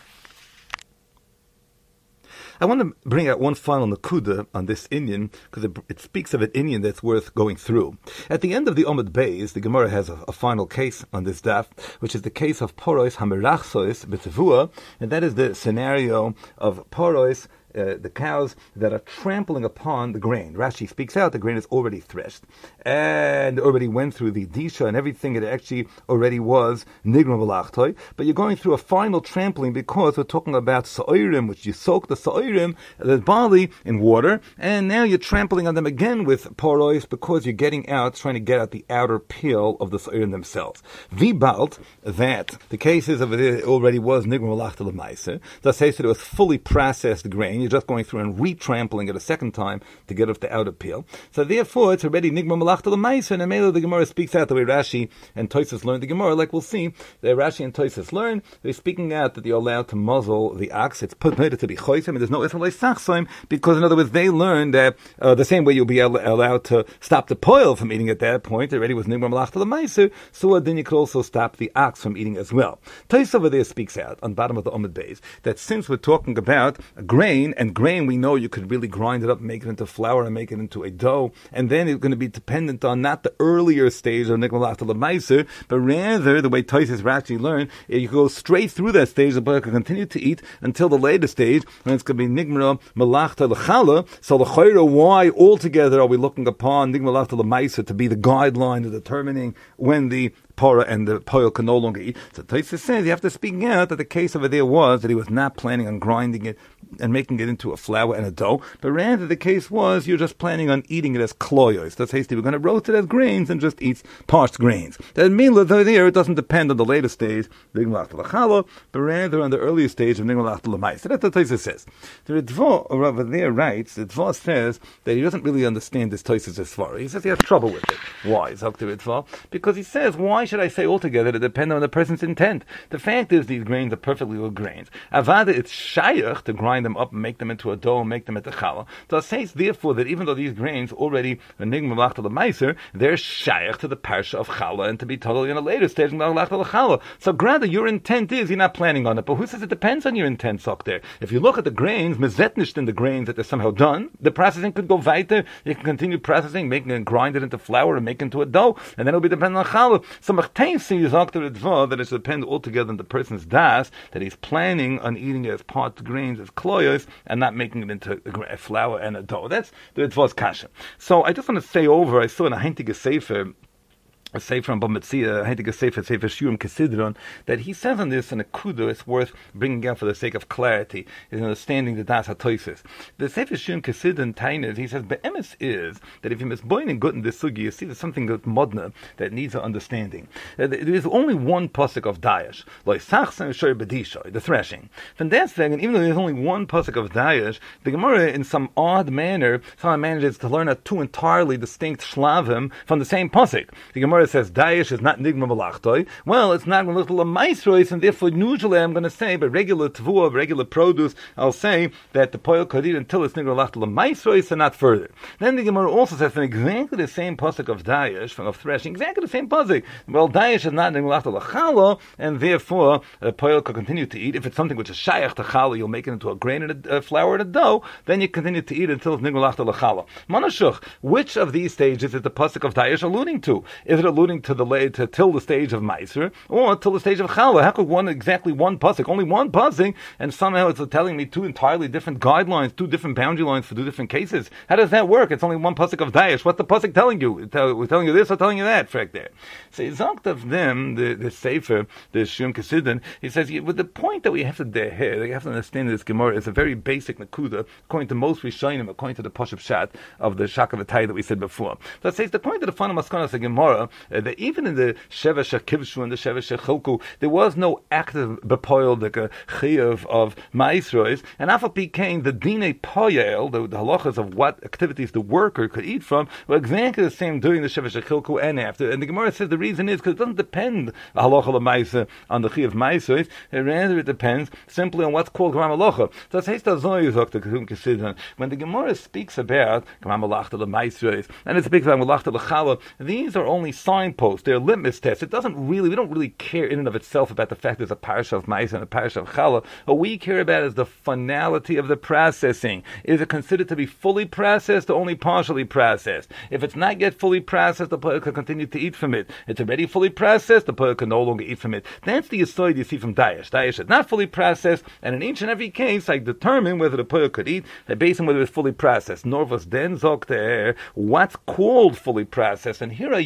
I want to bring out one final nakuda on this Inyan, because it, it speaks of an Inyan that's worth going through. At the end of the Omid Beis, the Gemara has a, a final case on this daf, which is the case of Porois Hamerachsois B'Tevua, and that is the scenario of Porois, Uh, the cows that are trampling upon the grain. Rashi speaks out, the grain is already threshed, and already went through the disha and everything, it actually already was nigma malachtoi, but you're going through a final trampling because we're talking about sa'irim, which you soak the sa'irim, the barley, in water, and now you're trampling on them again with porois because you're getting out, trying to get out the outer peel of the sa'irim themselves. Vibalt, that the case is of it already was nigma malachtoi l'maisa, that says that it was fully processed grain. you're just going through and re-trampling it a second time to get off the outer peel. So therefore, it's already nigma malachta l'maisa, and Mela the Gemara speaks out the way Rashi and Tosfos learned the Gemara. Like we'll see, the Rashi and Tosfos learn, they're speaking out that you're allowed to muzzle the ox. It's put to be choisim, and there's no isra leisachsoim, because in other words, they learned that uh, the same way you'll be al- allowed to stop the poil from eating at that point, already was nigma malachta l'maisa, so then you could also stop the ox from eating as well. Tosfos over there speaks out on the bottom of the Omid Beis that since we're talking about a grain, and grain we know you could really grind it up, make it into flour, and make it into a dough, and then it's going to be dependent on not the earlier stage of nigma malachta l'maisa, but rather the way Tosfos Rashi learned, you go straight through that stage, the boy can continue to eat until the later stage when it's going to be nigma malachta l'chala. So the chayra, why altogether are we looking upon nigma malachta l'maisa to be the guideline of determining when the Pora and the poil can no longer eat? So Tosfos says you have to speak out that the case over there was that he was not planning on grinding it and making it into a flour and a dough, but rather the case was you're just planning on eating it as kloyos. That's hasty. We're going to roast it as grains and just eat parched grains. That means that there it doesn't depend on the later stage, nigma malachta l'chala, but rather on the earlier stage of nigma malachta l'maisa. So that's what Tosfos says. The Ritva over there writes, the Ritva says that he doesn't really understand this Tosfos Svara. He says he has trouble with it. Why? Zok the Ritva? Because he says, why should I say altogether to depend on the person's intent? The fact is these grains are perfectly good grains. Avada, it's shayach to grind them up and make them into a dough and make them into challah. So it says therefore that even though these grains already are nigma malachta l'maiser, they're shayach to the parsha of challah and to be totally in a later stage malachta l'challah. So rather your intent is you're not planning on it, but who says it depends on your intent, sok there? If you look at the grains, mezetnished in the grains that they're somehow done, the processing could go weiter. You can continue processing, making it, grind it into flour and make it into a dough, and then it'll be dependent on challah. So Taisi is Dr. Ritva that it should depend altogether on the person's das, that he's planning on eating it as parched grains, as kloyos, and not making it into a flour and a dough. That's the Ritva's kasha. So I just want to say over, I saw in a Heintige Sefer, a sefer from Bava Metzia, I had to go sefer, sefer Shurim Kesidron, that he says on this in a kudo, it's worth bringing out for the sake of clarity, is understanding the Das HaTosfos. The sefer Shurim Kesidron Tainas, he says, Be'emes is that if you misboin and gut in this sugi, you see there's something that's modna that needs an understanding. There is only one pasuk of Dayash, Loi Sachsen Shor Bedishoy, the threshing. From that second, even though there's only one pasuk of Dayash, the Gemara, in some odd manner, somehow manages to learn out two entirely distinct shlavim from the same pasuk. The Gemara says Daesh is not nigma malachtoi. Well, it's not going to look maisrois, and therefore usually I'm going to say, but regular tvua, regular produce, I'll say that the poil could eat until it's nigma malachtoi maisrois and not further. Then the Gemara also says from exactly the same pasuk of Daesh, from of threshing, exactly the same pasuk. Well, Daesh is not nigma malachtoi lachalo, and therefore the poil could continue to eat. If it's something which is shayach to challah, you'll make it into a grain and a, a flour and a dough, then you continue to eat until it's nigma malachtoi lachalo. Manashuch, which of these stages is the pasuk of Daesh alluding to? Is it alluding to the lay to till the stage of Meiser or till the stage of Challah? How could one exactly one pasuk, only one pasuk, and somehow it's telling me two entirely different guidelines, two different boundary lines for two different cases? How does that work? It's only one pasuk of Daesh. What's the pasuk telling you? We're telling you this or telling you that? Freck there. So Zakt of them, the the Sefer, the Shurim Kesidon, he says with the point that we have to there here, we have to understand that this Gemara is a very basic nakuda according to most Rishonim, according to the Pashup Shat of the Shakavatay that we said before. So it says the point of the final maskanas of Gemara uh, that even in the Sheva Shekivshu and the Sheva Shechilku, there was no active bepoil, like a chiyuv of Ma'isrois, and Afal became the Dine Poyel, the, the halachas of what activities the worker could eat from, were exactly the same during the Sheva Shechilku and after. And the Gemara says the reason is because it doesn't depend the halacha of Ma'isa on the chiyuv Ma'isrois, rather it depends simply on what's called Gemara Malacha. So it says that when the Gemara speaks about Gemara Malacha the Ma'isrois, and it speaks about Malacha the Chala, these are only signposts. They're litmus tests. It doesn't really, we don't really care in and of itself about the fact there's a parasha of Ma'isa and a parasha of Chala. What we care about is the finality of the processing. Is it considered to be fully processed or only partially processed? If it's not yet fully processed, the poil can continue to eat from it. It's already fully processed, the poil can no longer eat from it. That's the aside you see from Daesh. Daesh is not fully processed, and in each and every case, I determine whether the poil could eat based on whether it's fully processed. Nor was then zok there what's called fully processed, and here I utilize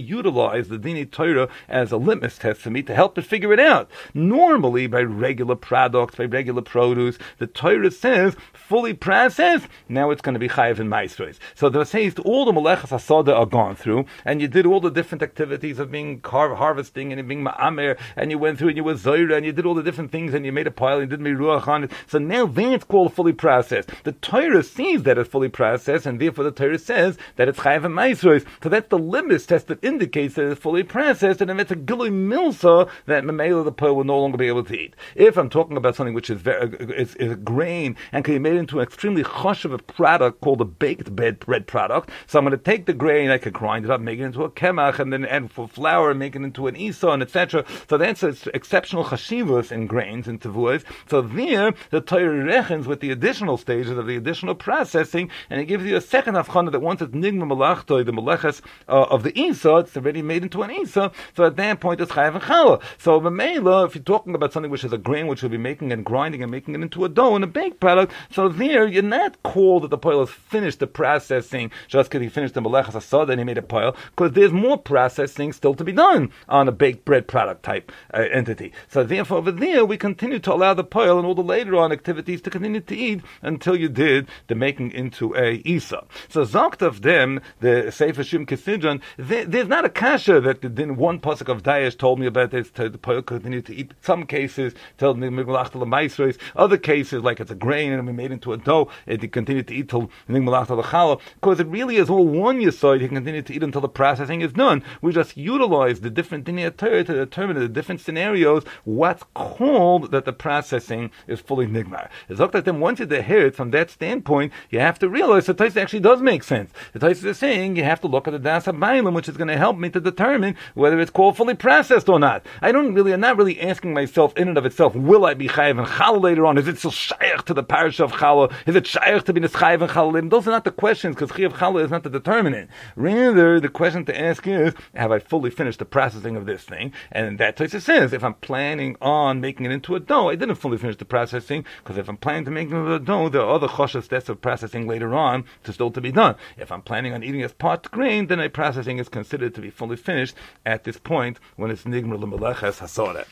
utilize the Dini Torah as a litmus test for me to help it figure it out. Normally, by regular products, by regular produce, the Torah says, fully processed, now it's going to be chayiv in maasros. So the says all the melechas hasada are gone through, and you did all the different activities of being car- harvesting and being ma'amer, and you went through and you were zoyra, and you did all the different things, and you made a pile, and you did miruach on it. So now that's called fully processed. The Torah sees that it's fully processed, and therefore the Torah says that it's chayiv in maasros. So that's the limit test that indicates that it's fully processed, and if it's a gilui milsa, that mamela the pearl will no longer be able to eat. If I'm talking about something which is very, is, is a grain and can be made into an extremely chashuv product called a baked bread, bread product, so I'm going to take the grain, I could grind it up, make it into a kemach, and then add for flour and make it into an isa, and et cetera. So that's an exceptional chashivus in grains and tevuas. So there, the Torah rechens with the additional stages of the additional processing, and it gives you a second havchana that once it's nigma malachtoi, the meleches uh, of the isa, it's already made into an isa. So at that point, it's chayav and challah. So Mamela, if you're talking about something which is a grain which you'll be making and grinding and making it into a dough and a baked product, so there you're not called that the pile has finished the processing just because he finished the melechas asada and he made a pile, because there's more processing still to be done on a baked bread product type uh, entity. So therefore over there we continue to allow the pile and all the later on activities to continue to eat until you did the making into a isa. So zokt of them, the Sefer Shim Kesidron, there, there's not a kasha that the, one pasuk of Daesh told me about this, to the pile continue to eat. Some cases tell me other cases like it's a grain and we made into a dough, it continued to eat till because it really is all one yesod. You can continue to eat until the processing is done. We just utilize the different dinei Torah to determine the different scenarios what's called that the processing is fully nigmar. It's like that then once you hear it from that standpoint, you have to realize the Tosfos actually does make sense. The Tosfos is saying you have to look at the das habaylim, which is going to help me to determine whether it's called fully processed or not. I don't really, I'm not really asking myself in and of itself, will I be chayiv and challah later on? Is it still shaykh to the parish of challah? Is it shaykh to be nischayiv and challah later? Those are not the questions, because chayiv challah is not the determinant. Rather, the question to ask is, have I fully finished the processing of this thing? And that Tosfos says, if I'm planning on making it into a dough, I didn't fully finish the processing, because if I'm planning to make it into a dough, there are other choshev steps of processing later on to still to be done. If I'm planning on eating as pot grain, then my processing is considered to be fully finished at this point when it's nigmar l'meleches hasoreh.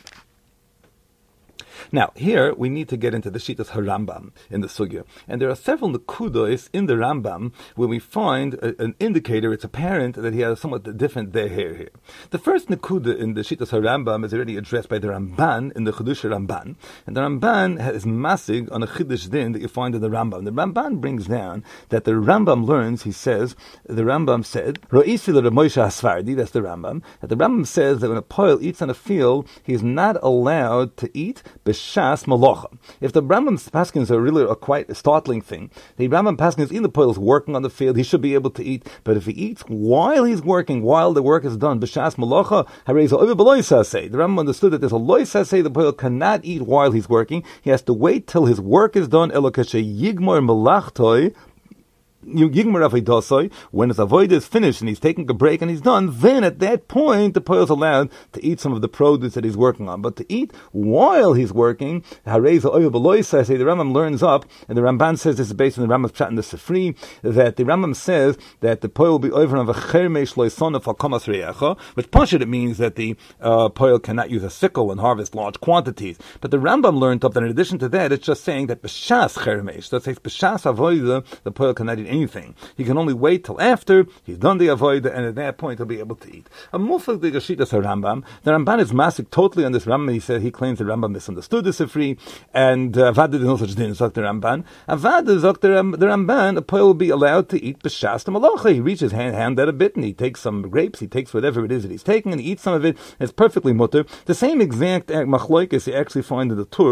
Now, here we need to get into the Shitas HaRambam in the Sugya. And there are several Nekudos in the Rambam where we find a, an indicator, it's apparent that he has a somewhat different deher here. The first Nekuda in the Shitas HaRambam is already addressed by the Ramban in the Chidush Ramban. And the Ramban has masig on a Chidush din that you find in the Rambam. The Ramban brings down that the Rambam learns, he says, the Rambam said, Ro'isi le Moshe HaSfardi, that's the Rambam, that the Rambam says that when a poil eats on a field, he is not allowed to eat b'shas malacha. If the Rambam's paskins are really a quite a startling thing, the Rambam paskins in the poil is working on the field, he should be able to eat. But if he eats while he's working, while the work is done, b'shas malacha, harei za'over b'lo yisaseh. The Rambam understood that there's a lo yisaseh, the poil cannot eat while he's working. He has to wait till his work is done. Elo kashe yigmor malachtoi. When his avodah is finished and he's taking a break and he's done, then at that point the poil is allowed to eat some of the produce that he's working on. But to eat while he's working, the Rambam learns up, and the Ramban says this is based on the Rambam's pshat in the Sifri, that the Rambam says that the poil will be over on a chermesh loisona for kamas reyecha, which pashut it means that the uh, poil cannot use a sickle and harvest large quantities. But the Rambam learned up that in addition to that, it's just saying that b'shas chermesh, so it says b'shas avodah, the poil cannot eat anything. He can only wait till after he's done the avodah, and at that point he'll be able to eat. A mufak the Geshitas Rambam. The Ramban is masik totally on this Rambam. He said he claims the Rambam misunderstood the Sifri, and Avad did no such thing. Zok the Ramban. Avad zok the Ramban. A poil will be allowed to eat b'shas the malacha. He reaches hand hand at a bit, and he takes some grapes. He takes whatever it is that he's taking, and he eats some of it. It's perfectly mutter. The same exact machloikis you actually find in the Tur.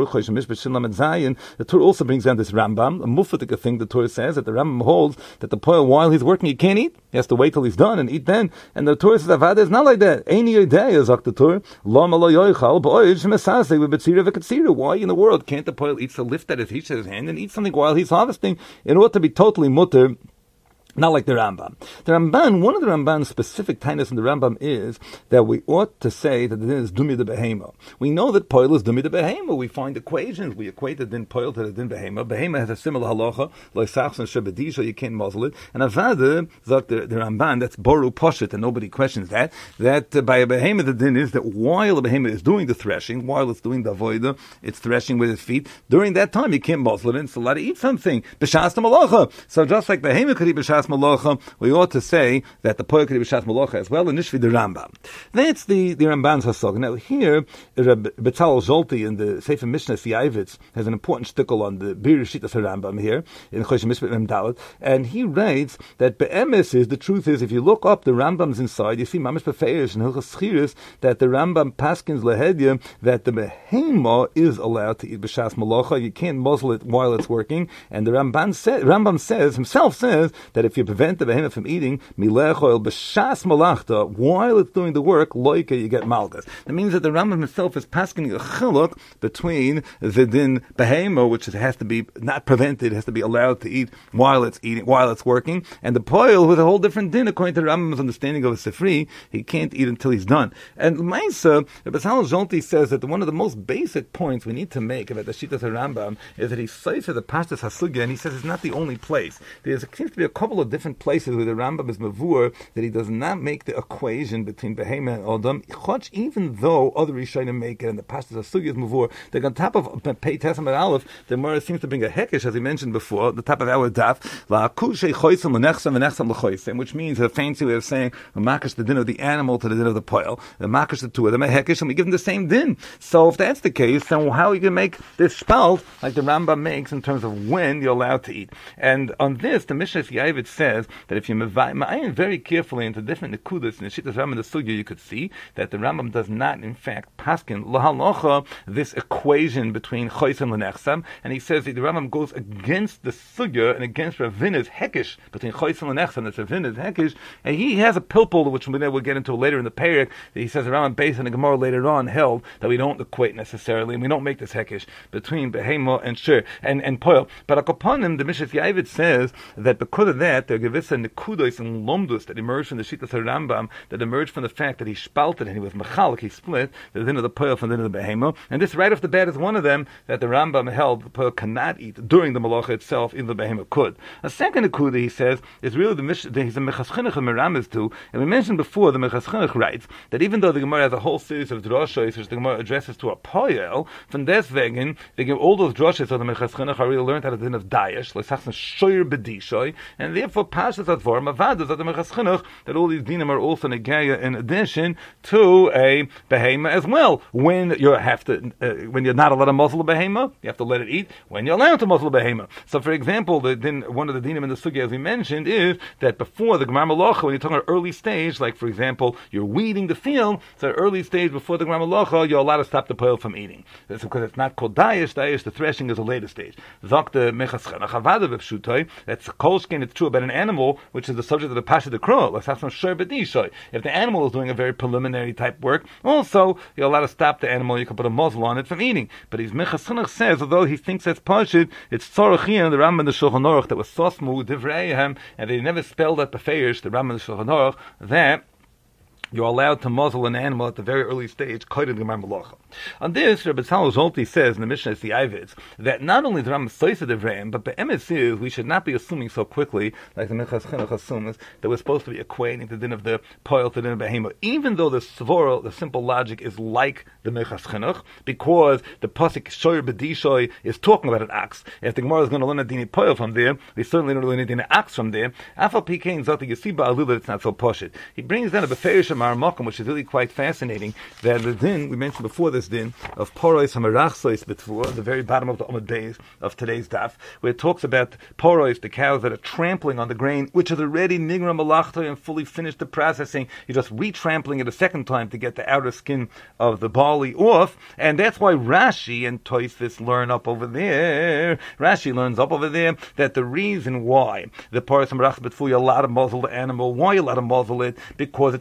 The Tur also brings down this Rambam. A mufak thing the Tur says that the Rambam holds that the poil while he's working he can't eat. He has to wait till he's done and eat then. And the Torah says Avad is not like that. Eini yodei zok the Torah. Lama lo yoichal b'oij mesasei v'betzira v'katzira. Why in the world can't the poil eat to lift at his, his hand and eat something while he's harvesting? In order to be totally mutter, Not like the Rambam. The Ramban, one of the Ramban's specific tainas in the Rambam is that we ought to say that the din is dumi de behema. We know that poil is dumi de behema. We find equations. We equate the din poil to the din behema. Behema has a similar halacha, like sachs and shebedisha, you can't muzzle it. And avada, that the, the Ramban, that's boru poshit, and nobody questions that, that uh, by a behema the din is that while a behema is doing the threshing, while it's doing the avoida, it's threshing with its feet, during that time you can't muzzle it, and it's allowed to eat something. B'shas malacha. So just like behema could eat b'shas malacha, we ought to say that the poil could be b'shas malacha as well, and nishvi the Rambam. That's the, the Ramban's hasog. Now here, Reb Betzalel Zolti in the Sefer Mishnah Siyavitz has an important shtickle on the Bir Shitas Rambam here, in Chosh Mishpat Mem Dalet, and he writes that be'emes is, the truth is, if you look up the Rambam's inside, you see Mamish Befeiris and Hilchas Schiris, that the Rambam paskins lehedya, that the behema is allowed to eat b'shas malacha, you can't muzzle it while it's working, and the Ramban say, Rambam says, himself says, that if you prevent the behema from eating milech oil b'shas malachta while it's doing the work, loika, you get malchus. That means that the Rambam himself is passing a chiluk between the din behema, which has to be not prevented, has to be allowed to eat while it's eating, while it's working, and the poil with a whole different din according to the Rambam's understanding of a sefri. He can't eat until he's done. And Maisa, Betzalel Zolti says that one of the most basic points we need to make about the Shitas Rambam is that he cites the Pashtas Hasugya, and he says it's not the only place. There seems to be a couple of different places where the Rambam is mavur that he does not make the equation between behema and odam, even though other Rishonim make it, and the Pashtas Hasugya is mavur. They're on top of Pei Tesam and Aleph. The Gemara seems to bring a hekesh, as he mentioned before, the top of our daf, which means a fancy way of saying we makish the din of the animal to the din of the poil, the makish the two of them a hekesh, and we give them the same din. So if that's the case, then how are you going to make this spelt like the Rambam makes in terms of when you're allowed to eat? And on this, the Mishnah Yavit says that if you ma'ayin very carefully into different nekudas in the Shittas Rambam and the Sugya, you could see that the Rambam does not, in fact, paskin lahalocha this equation between chois and lenechsam, and he says that the Rambam goes against the Sugya and against Ravina's hekish between chois and lenechsam. That's Ravina's hekish, and he has a pilpul which we'll get into later in the parak. That he says the Rambam based on the Gemara later on held that we don't equate necessarily, and we don't make this hekish between behema and shir and and poil. But upon him, the Mishnah Yavit says that because of that, there are gewisse nekudos and lomdus that emerged from the Shittas Rambam, that emerged from the fact that he spalted and he was mechalik, he split the din of the poil from the din of the behema, and this right off the bat is one of them that the Rambam held the poil cannot eat during the malacha itself, even the behema could. A second nekuda, he says, is really the Mishnah. He's a mechas chinuch and meramis too, and we mentioned before the mechas chinuch writes that even though the Gemara has a whole series of droshes which the Gemara addresses to a poil, from deswegen they give all those droshes of the mechas chinuch are really learned out of the din of dayesh, like sachsen shoyer bedishoy, and therefore pashas advar mavadas of the mechas chinuch that all these dinim are also negaya in addition to a behema as well. When you have to, uh, when you're not allowed to muzzle a behema, you have to let it eat. When you're allowed to muzzle a behema, so for example, the din, one of the dinim in the sugya, as we mentioned, is that before the gemar malacha, when you're talking about early stage, like for example, you're weeding the field, so early stage before the gemar malacha, you're allowed to stop the poil from eating. That's because it's not called dayesh. Dayesh, the threshing, is a later stage. Zakta mechas chinuch avada v'pshutai. That's kolshkin. It's true about an animal, which is the subject of the pasha de kro. Let's have some shor bedishoy. If the animal is doing a very preliminary type work, also you're allowed to stop the animal. You can put a muzzle on it from eating. But his mechas chinuch says, although he thinks that's pashid, it's tzorachin, the Rambam and the Shulchan Aruch, that was sosmu divreihem, and they never spelled out befeish, the Rambam and the Shulchan Aruch, that you're allowed to muzzle an animal at the very early stage, koyed gemar malacha. On this, Rabbi Betzalel Zolti says in the Mishnah Siyavitz that not only the Rambam soisa devreim, but the emes is we should not be assuming so quickly, like the Mechas Chinuch assumes, that we're supposed to be equating the din of the poil to the din of behema, even though the svora, the simple logic, is like the Mechas Chinuch, because the pasuk shoyer bedishoy is talking about an ox. If the Gemara is going to learn a dini poil from there, we certainly don't learn a dini ox from there. Afal pikein zoti yasiba alula, it's not so poshit. He brings down a beferish Marmokim, which is really quite fascinating, that the din, we mentioned before this din, of Porois HaMerachsois B'Tfur, the very bottom of the Amud Beis of today's daf, where it talks about Porois, the cows that are trampling on the grain, which is already Nigra Malachta and fully finished the processing. You're just re-trampling it a second time to get the outer skin of the barley off, and that's why Rashi and Tosfos learn up over there, Rashi learns up over there, that the reason why the Porois HaMerachsois B'Tfur, you're allowed to muzzle the animal, why you're allowed to muzzle it, because it's already Nigra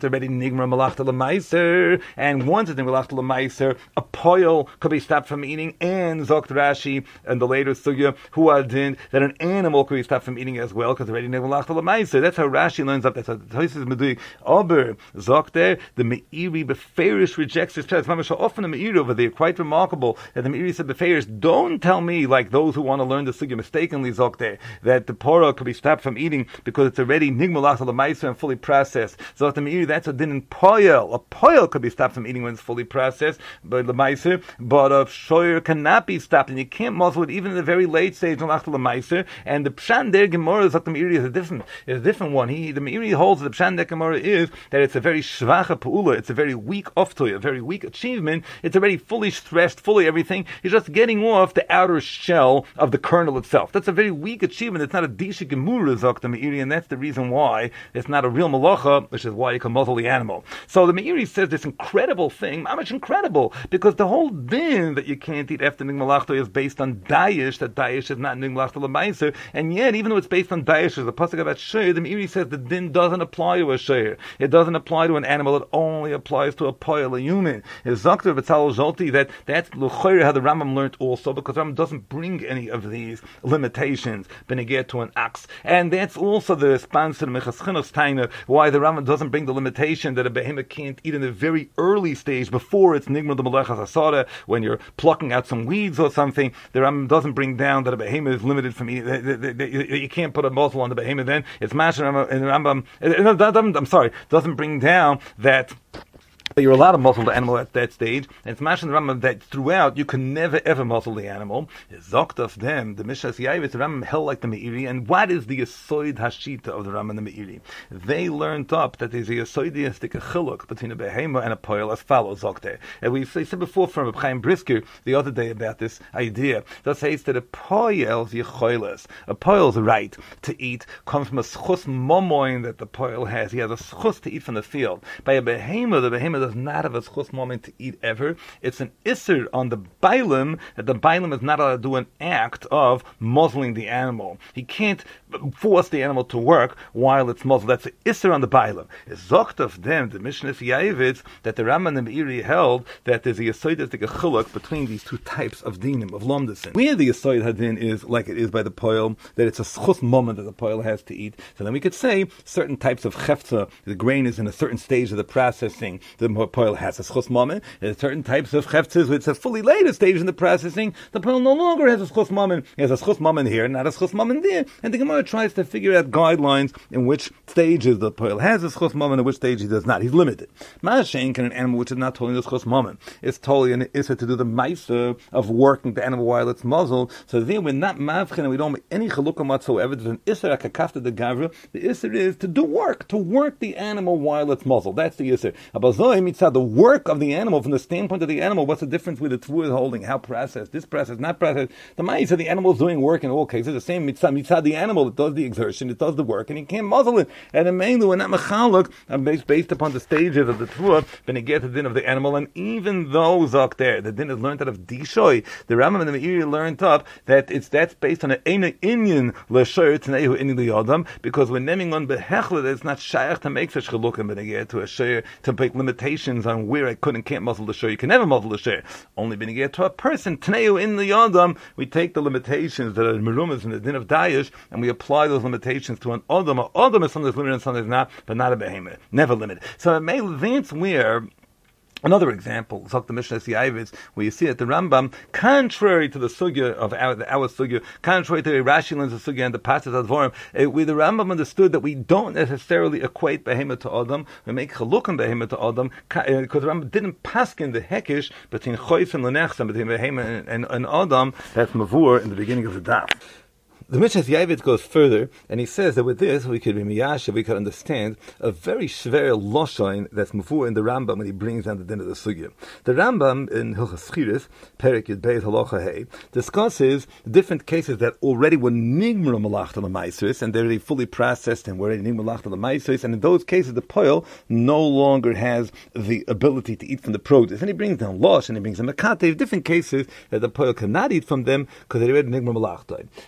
nigmar malachta l'maiser, and once it's nigmar malachta l'maiser, a poil could be stopped from eating, and Zokt Rashi and the later sugya who adin that an animal could be stopped from eating as well because already nigmar malachta l'maiser. That's how Rashi learns up. That's how Tosis Meduik. Aber Zokt there the Meiri Beferish rejects this. It's so often the Meiri over there, quite remarkable that the Meiri said Beferish, don't tell me like those who want to learn the sugya mistakenly Zokt there that the porah could be stopped from eating because it's already nigmar malachta l'maiser and fully processed. So the Meiri, that's a din in poil. A poil could be stopped from eating when it's fully processed, but l'maiser, but a shoyer cannot be stopped, and you can't muzzle it even in the very late stage malachta l'maiser. And the pshan der Gemara is like the Meiri is a different, is a different one. He the Meiri holds that the pshan der Gemara is that it's a very shvacha peula, it's a very weak oftoy, a very weak achievement. It's already fully stressed, fully everything. He's just getting off the outer shell of the kernel itself. That's a very weak achievement. It's not a disha gemura zok the Meiri, and that's the reason why it's not a real malacha, which is why you can muzzle the animal. So the Meiri says this incredible thing, how much incredible, because the whole din that you can't eat after nigmar malachta is based on dayish, that dayish is not nigmar malachta l'maiser, and yet even though it's based on dayish, there's a pasuk about sheir, the Meiri says the din doesn't apply to a sheir. It doesn't apply to an animal, it only applies to a poil, a human. It's Zakter V'Tzal Zolti that that's l'choyer how the Rambam learned also, because the Rambam doesn't bring any of these limitations beneged to an ox, and that's also the response to the Mechas Chinuch's Taina, why the Rambam doesn't bring the limitation that a behemoth can't eat in the very early stage before it's nigmar the malachas asada, when you're plucking out some weeds or something. The Rambam doesn't bring down that a behemoth is limited from eating. You can't put a muzzle on the behemoth then. It's mashal in the Rambam. I'm sorry, doesn't bring down that you're allowed to muzzle the animal at that stage, and it's mashal in the Rambam that throughout you can never ever muzzle the animal. Zokt of them, the Mishas Yaivitz, the Rambam held like the Meiri, and what is the Yesoid Hashita of the Rambam and the Meiri? They learned up that there's a Yesoidistic chiluk between a behema and a poil as follows, Zokte. And we said before from Reb Chaim Brisker the other day about this idea, that says that a poil's yechoiles, a poil's right to eat comes from a schus momoin that the poil has. He has a schus to eat from the field. By a behema, the behema does not have a schus moment to eat ever. It's an isser on the bailim that the bailim is not allowed to do an act of muzzling the animal. He can't force the animal to work while it's muzzled. That's an isser on the bailim. It's zocht of them, the Mishnah Yaivitz, that the Rambam and the Meiri held that there's a yesoidistic chiluk between these two types of dinim, of lomdasin. Where the yesoid hadin is like it is by the poil, that it's a schus moment that the poil has to eat. So then we could say certain types of chefza, the grain is in a certain stage of the processing, the poil has a schus moment. There's certain types of cheftzes, which is a fully later stage in the processing, the poil no longer has a schus moment. It has a schus moment here, not a schus moment there. And the Gemara tries to figure out guidelines in which stages the poil has a schus moment and which stage he does not. He's limited. Ma'ashen can an animal which is not totally the schus moment. It's totally an issa to do the ma'isa of working the animal while it's muzzled. So there we're not mavchin and we don't make any chalukah whatsoever. There's an issa akakafta de gavra. The issa is to do work, to work the animal while it's muzzled. That's the issa. Abazoi mitzad, the work of the animal from the standpoint of the animal. What's the difference with the tvur holding? How processed? This process, not processed. The ma'isa, the animal is doing work in all cases. The same mitzad, mitzad, the animal, it does the exertion, it does the work, and you can't muzzle it. And the main we're not mechaluk, based based upon the stages of the tvur, when you get the din of the animal. And even those up there, the din is learned out of dishoy. The Rambam and the Meiri learned up that it's that's based on an ena inyan l'shoyer t'neihu inyan liyadam, because we're naming on behechla that it's not shaykh to make such chalukim, but get to a shoyer to make limitations on where I could and can't muzzle the shoyer. You can never muzzle the shoyer. Only when you get to a person t'neihu in liyadam, we take the limitations that are merumas in the din of dayish and we apply those limitations to an adam. An adam is something that's limited and something that's not, but not a behemoth, never limited. So it may that's where. Another example, Zok the Mishnah Yaivitz, where you see that the Rambam, contrary to the sugya of our, the, our sugya, contrary to the Rashi learns the sugya and the Pashat Advorim, uh, where the Rambam understood that we don't necessarily equate behemoth to Adam, we make chalukim behemoth to Adam, because uh, the Rambam didn't paskin the hekish between chois and lenechsam, between behemoth and, and, and Adam, that's mavur in the beginning of the daf. The Mishnah Yaivitz goes further, and he says that with this we could be miyasha, we could understand a very shver loshain that's mufur in the Rambam when he brings down the din of the sugya. The Rambam in Hilchos Schiris, Perek Yud Beis Halacha Hey, discusses different cases that already were nigmar malachta l'maisris, and they're already fully processed and were already nigmar malachta l'maisris, and in those cases the poil no longer has the ability to eat from the produce. And he brings down losh, and he brings down mekatev, different cases that the poil cannot eat from them because they're already nigmar malachta. At the end of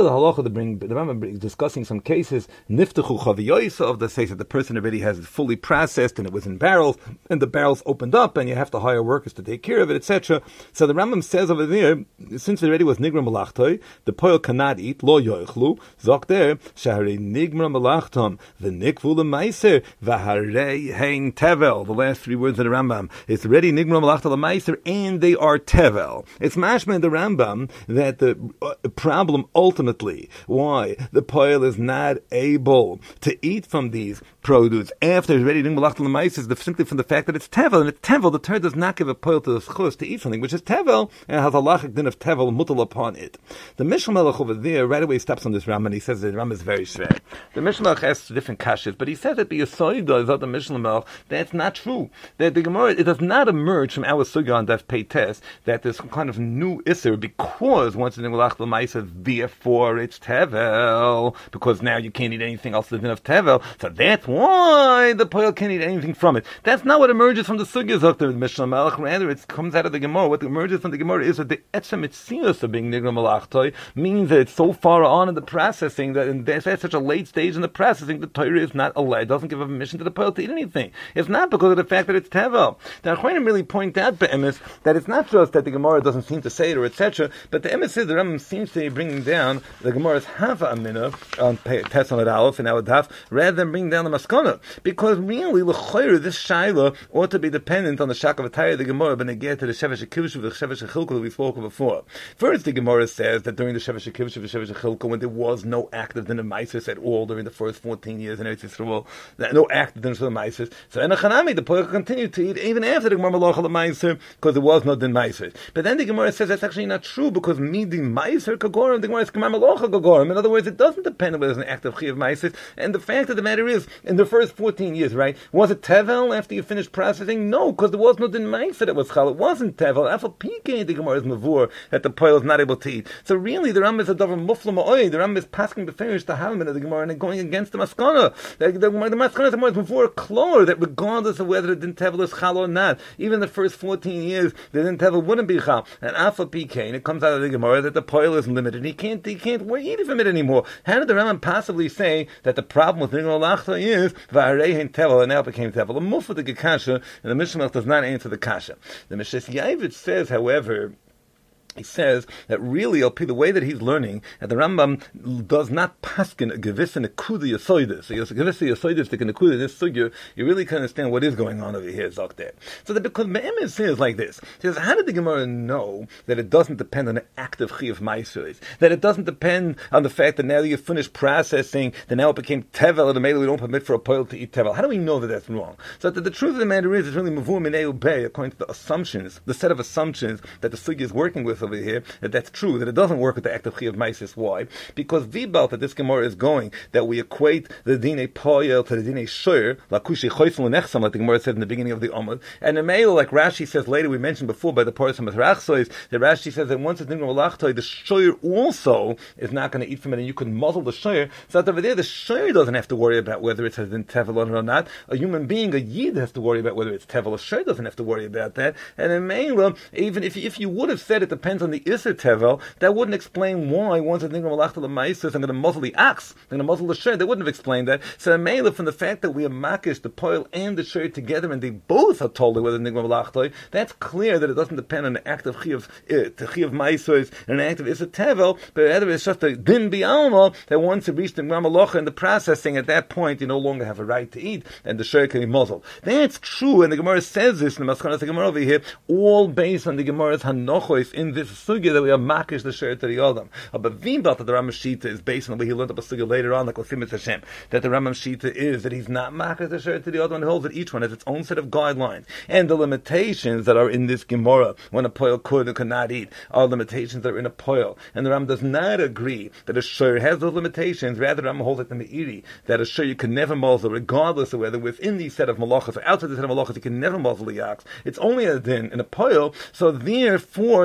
the halacha, the bring the Rambam discussing some cases niftechu chaviyosa of the says that the person already has it fully processed and it was in barrels and the barrels opened up and you have to hire workers to take care of it, et cetera. So the Rambam says over there, since it already was nigra malachtoi, the poil cannot eat lo yoichlu. Zok there shahari nigra malachtom the nikvu lemaiser v'harei hein tevel. The last three words of the Rambam. It's already nigra malachta lemaiser and they are tevel. It's mashma in the Rambam that the uh, problem ultimately why the poil is not able to eat from these produce after it's ready to malachta lemaiser is simply from the fact that it's tevel, and it's tevel. The Torah does not give a poil to the schus to eat something which is tevel and has a lachic din of tevel mutal upon it. The Mishnah Melech over there right away stops on this Rambam and he says that the Rambam is very shver. The Mishnah Melech has different kashas, but he says that the Yisoida is of the Mishnah Melech that's not true. That the Gemara it does not emerge from our sugya on Daf Pei Tes that there's some kind of new isser because once it's in malachta lemaiser, therefore it's tevel because now you can't eat anything else than of tevel. So that's why the poil can't eat anything from it. That's not what emerges from the sugya of the Mishnah Melech. Rather, it comes out of the Gemara. What emerges from the Gemara is that the etzem itzius of being nigra malachtoi means that it's so far on in the processing that in that's at such a late stage in the processing, the Torah is not allowed, doesn't give a permission to the poil to eat anything. It's not because of the fact that it's tevel. The Achronim really point out be'emes that it's not just that the Gemara doesn't seem to say it or et cetera, but the emes is the Rambam seems to be bringing down the Gemara's hava amina on Tes on Aleph and Daf rather than bringing down the maskana, because really l'chayr this shaila ought to be dependent on the shak of a tire the Gemara when they get to the shevesh kivshu the shevesh chilko that we spoke of before. First, the Gemara says that during the shevesh kivshu the shevesh chilko when there was no active din of maisis at all during the first fourteen years in Eretz Yisrael, no active din of the maisis. So in a chanami the poil continued to eat even after the Gemara malacha the maiser because there was no din maiser. But then the Gemara says that's actually not true because midi maiser kagorim the Gemara is Gemara malacha kagorim. In other words, it doesn't depend on whether there's an active chi of maiser. And the fact of the matter is, in the first fourteen years, right, was it tevel after you finished processing? No, because there was no din maiser that was chal. It wasn't tevel. After pikein the Gemara is mavur that the poil is not able to eat. So really, the Rambam is a davar mufla ma'oi. The Rambam is passing the finish the halman of the Gemara and going against the maskana. The, the, the, the maskana is mavur klor that regardless of whether the din tevel is chal or not, even the first fourteen years, the din tevel wouldn't be chal. And after pikein, it comes out of the Gemara that the poil is limited. He can't, he can't eat from it anymore. How did the Rambam possibly say that the problem with nigra malachta is v'arei tevel and now it became tevel? A mufa the gekasha, and the Mishnah does not answer the kasha. The Meshes Yaivit says, however, he says that really, the way that he's learning, that the Rambam does not paskin a gewisse nekuda yasoidus. So, a gewisse yasoidus, the nekuda this sugya, you really can understand what is going on over here, Zok there. So, that because Me'emes says like this, he says, how did the Gemara know that it doesn't depend on an active chi of maisus? That it doesn't depend on the fact that now that you've finished processing, that now it became tevel, and maybe we don't permit for a poil to eat tevel. How do we know that that's wrong? So, that the truth of the matter is, it's really mavur minei ubei, according to the assumptions, the set of assumptions that the sugya is working with over here, that that's true, that it doesn't work with the active chi of maisis. Why? Because vibal that this Gemara is going, that we equate the dine poyel to the dine shur, lakushi choytzim l'nechsam, like the Gemara said in the beginning of the Amud. And in Meil, like Rashi says later, we mentioned before by the Paras HaMatrachsois, that Rashi says that once it's dine malachtoy, the shur also is not going to eat from it, and you could muzzle the shur. So that over there, the shur doesn't have to worry about whether it has been tevel or not. A human being, a yid, has to worry about whether it's tevel. A shur doesn't have to worry about that. And in Meil, even if if you would have said it depends on the Isser Tevel, that wouldn't explain why once a Nigra Malachta L'Maisus I'm going to muzzle the ox, I'm going to muzzle the shir. They wouldn't have explained that. So Mela, from the fact that we have makish the poil and the shir together, and they both are told whether Nigra Malachta, that's clear that it doesn't depend on an act of chi of chi of Maisus and an act of Isser Tevel, but rather it's just a din bi'alma that once it reached the Nigra Malacha in the processing, at that point you no longer have a right to eat, and the shir can be muzzled. That's true, and the Gemara says this in the Maskanas the Gemara over here, all based on the Gemara's hanochos in this sugya that we have makish the shir to the Adam. But Vimbat that the Rambam Shita is based on the way he learned up a sugya later on, like Osim Hashem, that the Rambam Shita is that he's not makish the shir to the Adam, and holds that each one has its own set of guidelines. And the limitations that are in this Gemara, when a poil could or could not eat, are limitations that are in a poil. And the Rambam does not agree that a shir has those limitations, rather the Rambam holds it in the Meiri, that a shir you can never muzzle, regardless of whether within the set of malachas or outside the set of malachas, you can never muzzle the ox. It's only a din in a poil, so therefore the Rambam is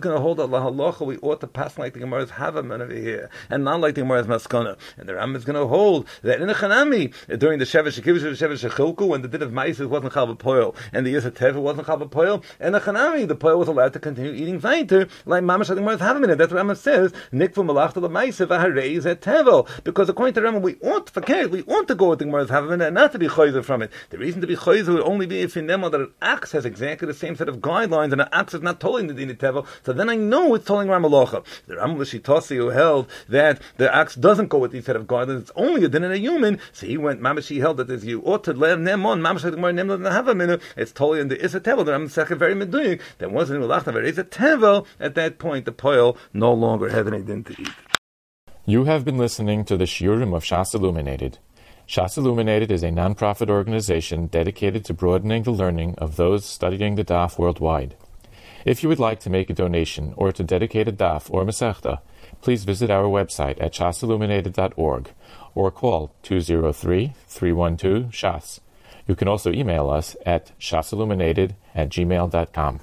going to hold that lahalacha we ought to pass like the Gemara's Havaman over here, and not like the Gemara's Maskana. And the Rambam is going to hold that in a Chanami, during the Shevesh Shekivish, Shevesh Shechilku, when the din of Maisis wasn't Chal B'Poil, and the Yisra Teva wasn't Chal B'Poil, and the Chanami, the Poil was allowed to continue eating Zaiter, like Mamash like the Gemara's Havaman. And that's what Rambam says, Nikfu Malachta L'Maisis V'Harei Zeh Tevel, because according to Rambam, we ought, for Keret, we ought to go with the Gemara's Havaman and not to be Choyzer from it. The reason to be Choyzer would only be if in them that an axe has exactly the same set of guidelines, and an axe is not tolling the din of Tevel, so then I know it's tolling Ramalocha. The Rambam L'Shitasi who held that the axe doesn't go with these set of guidelines, it's only a din in a human, so he went, Mamashi held that as you ought to let them on, Mamash like the Gemara nem doesn't have a minute, it's totally in the Issa Tevel. The Rambam Sechet very meduyik, there wasn't a Ulachta Vereza Tevel, at that point the Poil no longer had any din to eat. You have been listening to the Shiurim of Shas Illuminated. Shas Illuminated is a non-profit organization dedicated to broadening the learning of those studying the Daf worldwide. If you would like to make a donation or to dedicate a Daf or Masechta, please visit our website at shas illuminated dot org or call two zero three, three one two, S H A S. You can also email us at shasilluminated at gmail dot com.